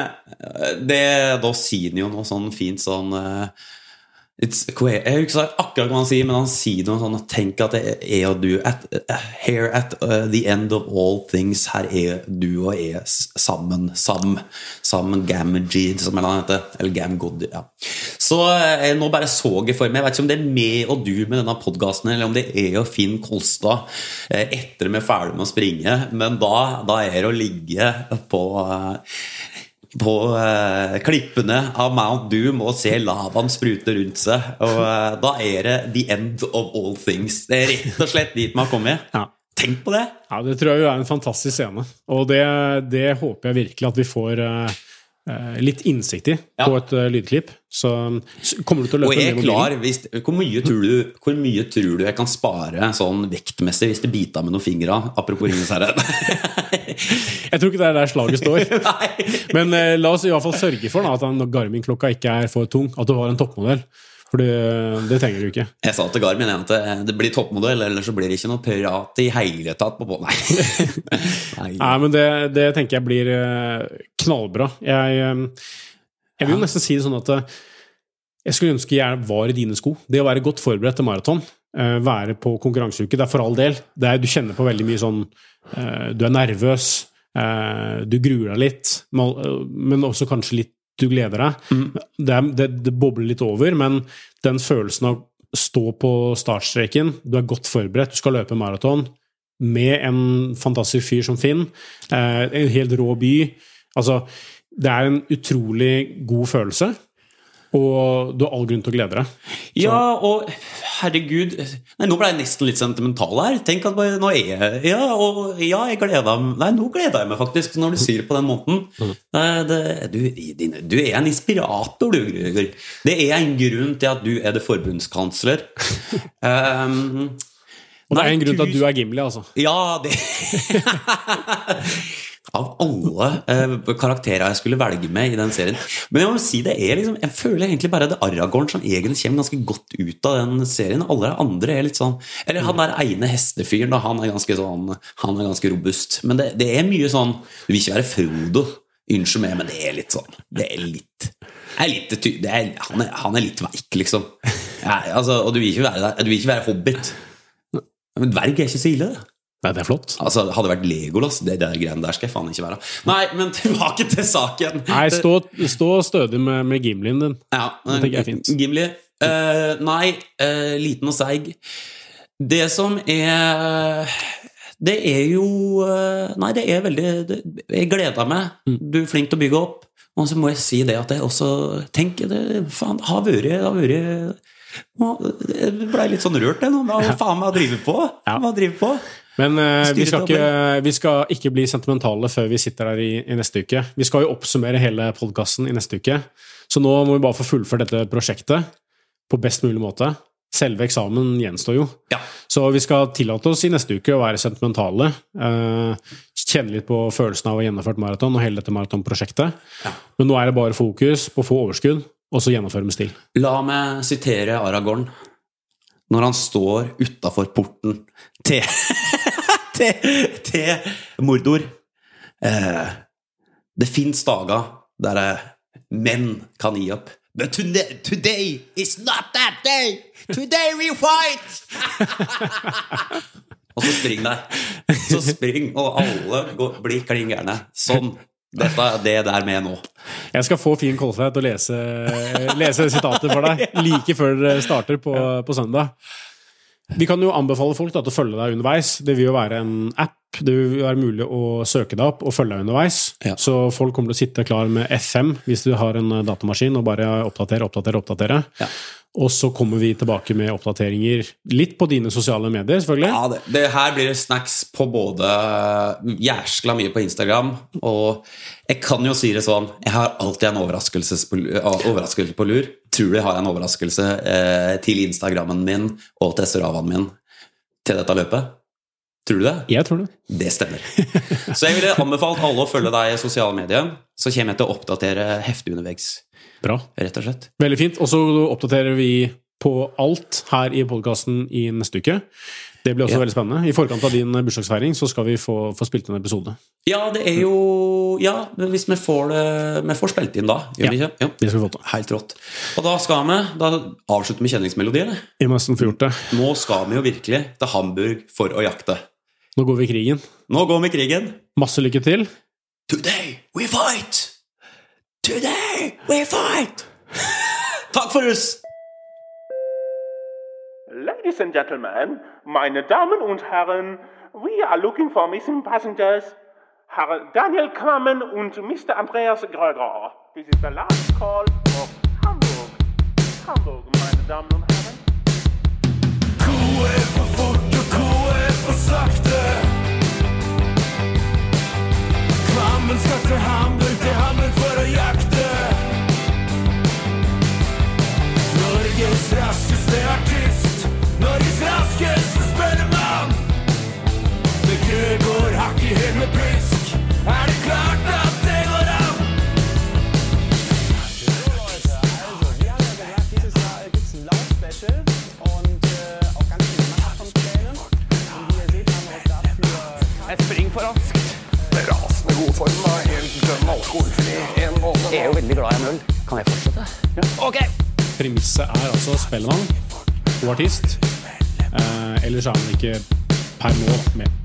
da sier han jo noe sånn fint sånn... jeg husker akkurat hva han sier, men han sier noe sånn, tenk at det og du here at the end of all things, her du og jeg sammen Gamgee, som han heter, eller Gamgod, så jeg nå bare så jeg for meg, jeg vet ikke om det meg og du med denne podcasten, eller om det og Finn Kolstad etter vi ferdig med å springe, men da det å ligge på klippene av Mount Doom og se lavaen sprute rundt seg, og da det the end of all things. Det rett og slett dit man kommer. Tenk på det. Ja, det tror jeg jo en fantastisk scene, og det håper jeg virkelig at vi får litt innsikt i på et lydklipp. Så kommer du til å løpe ned mobilen. Hvor mye tror du jeg kan spare sånn vektmessig hvis det biter med noen fingre, apropos Ringenes herre? Jeg tror ikke det der slaget står. Men la oss i hvert fall sørge for at Garmin-klokka ikke for tung, at du har en toppmodell. For det trenger du ikke. Jeg sa til Garmin at det blir toppmodell, eller så blir det ikke noe pirat i hele tatt på. Nei, men det tenker jeg blir knallbra. Jeg vil jo nesten si det sånn at jeg skulle ønske jeg var i dine sko. Det å være godt forberedt til maraton, være på konkurranseuke, det for all del. Du kjenner på veldig mye sånn, du nervøs, du gruer deg litt, men også kanskje litt du gleder deg. Det bobler litt over, men den følelsen av å stå på startstreken, du godt forberedt, du skal løpe maraton med en fantastisk fyr som Finn, en helt rå by. Altså, Det en utrolig god følelse, og du har all grunn til å glede deg. Ja, og herregud, nå ble jeg nesten litt sentimental her. Tenk at nå jeg gleder meg. Nei, nå gleder jeg meg faktisk, når du sier det på den måten. Du en inspirator, du, Greger. Det en grunn til at du det forbundskansler. Og det en grunn til at du Gimli, altså. Ja, det av alle karakterer jeg skulle velge med i den serien. Men jeg må si det liksom, jeg føler egentlig bare det Aragorn som egentlig kommer ganske godt ut av den serien. Alle de andre litt sånn, eller han der ene hestefyren da, han ganske sånn, han ganske robust. Men det mye sånn, du vil ikke være Frodo, unnskyld meg, men det litt sånn, det litt han litt veik liksom. Ja, altså, og du vil ikke være der, du vil ikke være hobbit. Men dverg ikke så ille det. Nei, det flott. Altså, hadde vært Legolas, det greiene der skal jeg faen ikke være. Nei, men tilbake til saken. Nei, stå stødig med Gimlien din. Ja, det tenker jeg fint. Gimli, liten og seig. Det som det jo nei, det veldig jeg gleder meg. Du flink til å bygge opp. Og så må jeg si det at jeg også tenker det, faen, har vært det ble litt sånn rørt det nå. Hva faen meg å drive på? Men vi skal ikke bli sentimentale før vi sitter der i neste uke. Vi skal jo oppsummere hele podcasten i neste uke. Så nå må vi bare få fullføre dette prosjektet på best mulig måte. Selve eksamen gjenstår jo. Ja. Så vi skal tillate oss i neste uke å være sentimentale. Kjenne litt på følelsen av å ha gjennomført maraton og hele dette maratonprosjektet. Ja. Men nå det bare fokus på å få overskudd, og så gjennomføre med stil. La meg sitere Aragorn når han står utenfor porten til Mordor. Det finnes dager der menn kan gi opp. But today is not that day. Today we fight. Og så spring der. Så spring, og alle blir klingerne. Sånn. Dette det der med nå. Jeg skal få fin Kolsveit og lese sitater for deg like før det starter på søndag. Vi kan jo anbefale folk til å følge deg underveis. Det vil jo være en app. Det vil være mulig å søke deg opp og følge deg underveis. Ja. Så folk kommer til å sitte klar med FM hvis du har en datamaskin og bare oppdatere. Ja. Og så kommer vi tilbake med oppdateringer litt på dine sosiale medier, selvfølgelig. Ja, det her blir det snacks på både jærskla mye på Instagram, og jeg kan jo si det sånn, jeg har alltid en overraskelse på lur. Tror jeg har en overraskelse til Instagrammen min og til Stravaen min til dette løpet. Tror du det? Jeg tror det. Det stemmer. Så jeg ville anbefalt alle å følge deg i sosiale medier, så kommer jeg til å oppdatere heftig underveis. Bra. Rett og slett. Veldig fint. Og så oppdaterer vi på alt her i podcasten i neste uke. Det blir også veldig spennende. I forkant av din bursdagsfeiring så skal vi få spilt en episode. Ja, det jo... Ja, hvis vi får spilt inn da. Gjør vi ikke? Ja, det skal vi få til. Helt rått. Og da avslutter vi kjenningsmelodi, eller? I nesten få gjort det. Nå skal vi jo virkelig til Hamburg for å jakte. Nå går vi i krigen. Masse lykke til. Today we fight! Today we fight! Takk for oss! Ladies and gentlemen, meine Damen und Herren, we are looking for missing passengers. Herr Daniel Quammen und Mr. Andreas Gröger. This is the last call of Hamburg. Hamburg, meine Damen und Herren. Q for fort og Q for sakte. Kvammen skal til Hamburg for å jakte. Norges raskeste artist, Norges raskeste spellemann. Med Grøgaard hakk i hæl med pisk, det klart at det går an? Also, wir haben ja gesagt, dieses Jahr gibt's ein Lauf-Special und auch ganz viele Marathonpläne. Und wie ihr seht, haben wir auch dafür et spring for raskt. Rasende god form av helt dømme alkoholfri en måned. Jeg jo veldig glad i en øl. Kan jeg fortsette? Ja. Ok! Premisset altså spellemann og artist. Ellers han ikke per nå med.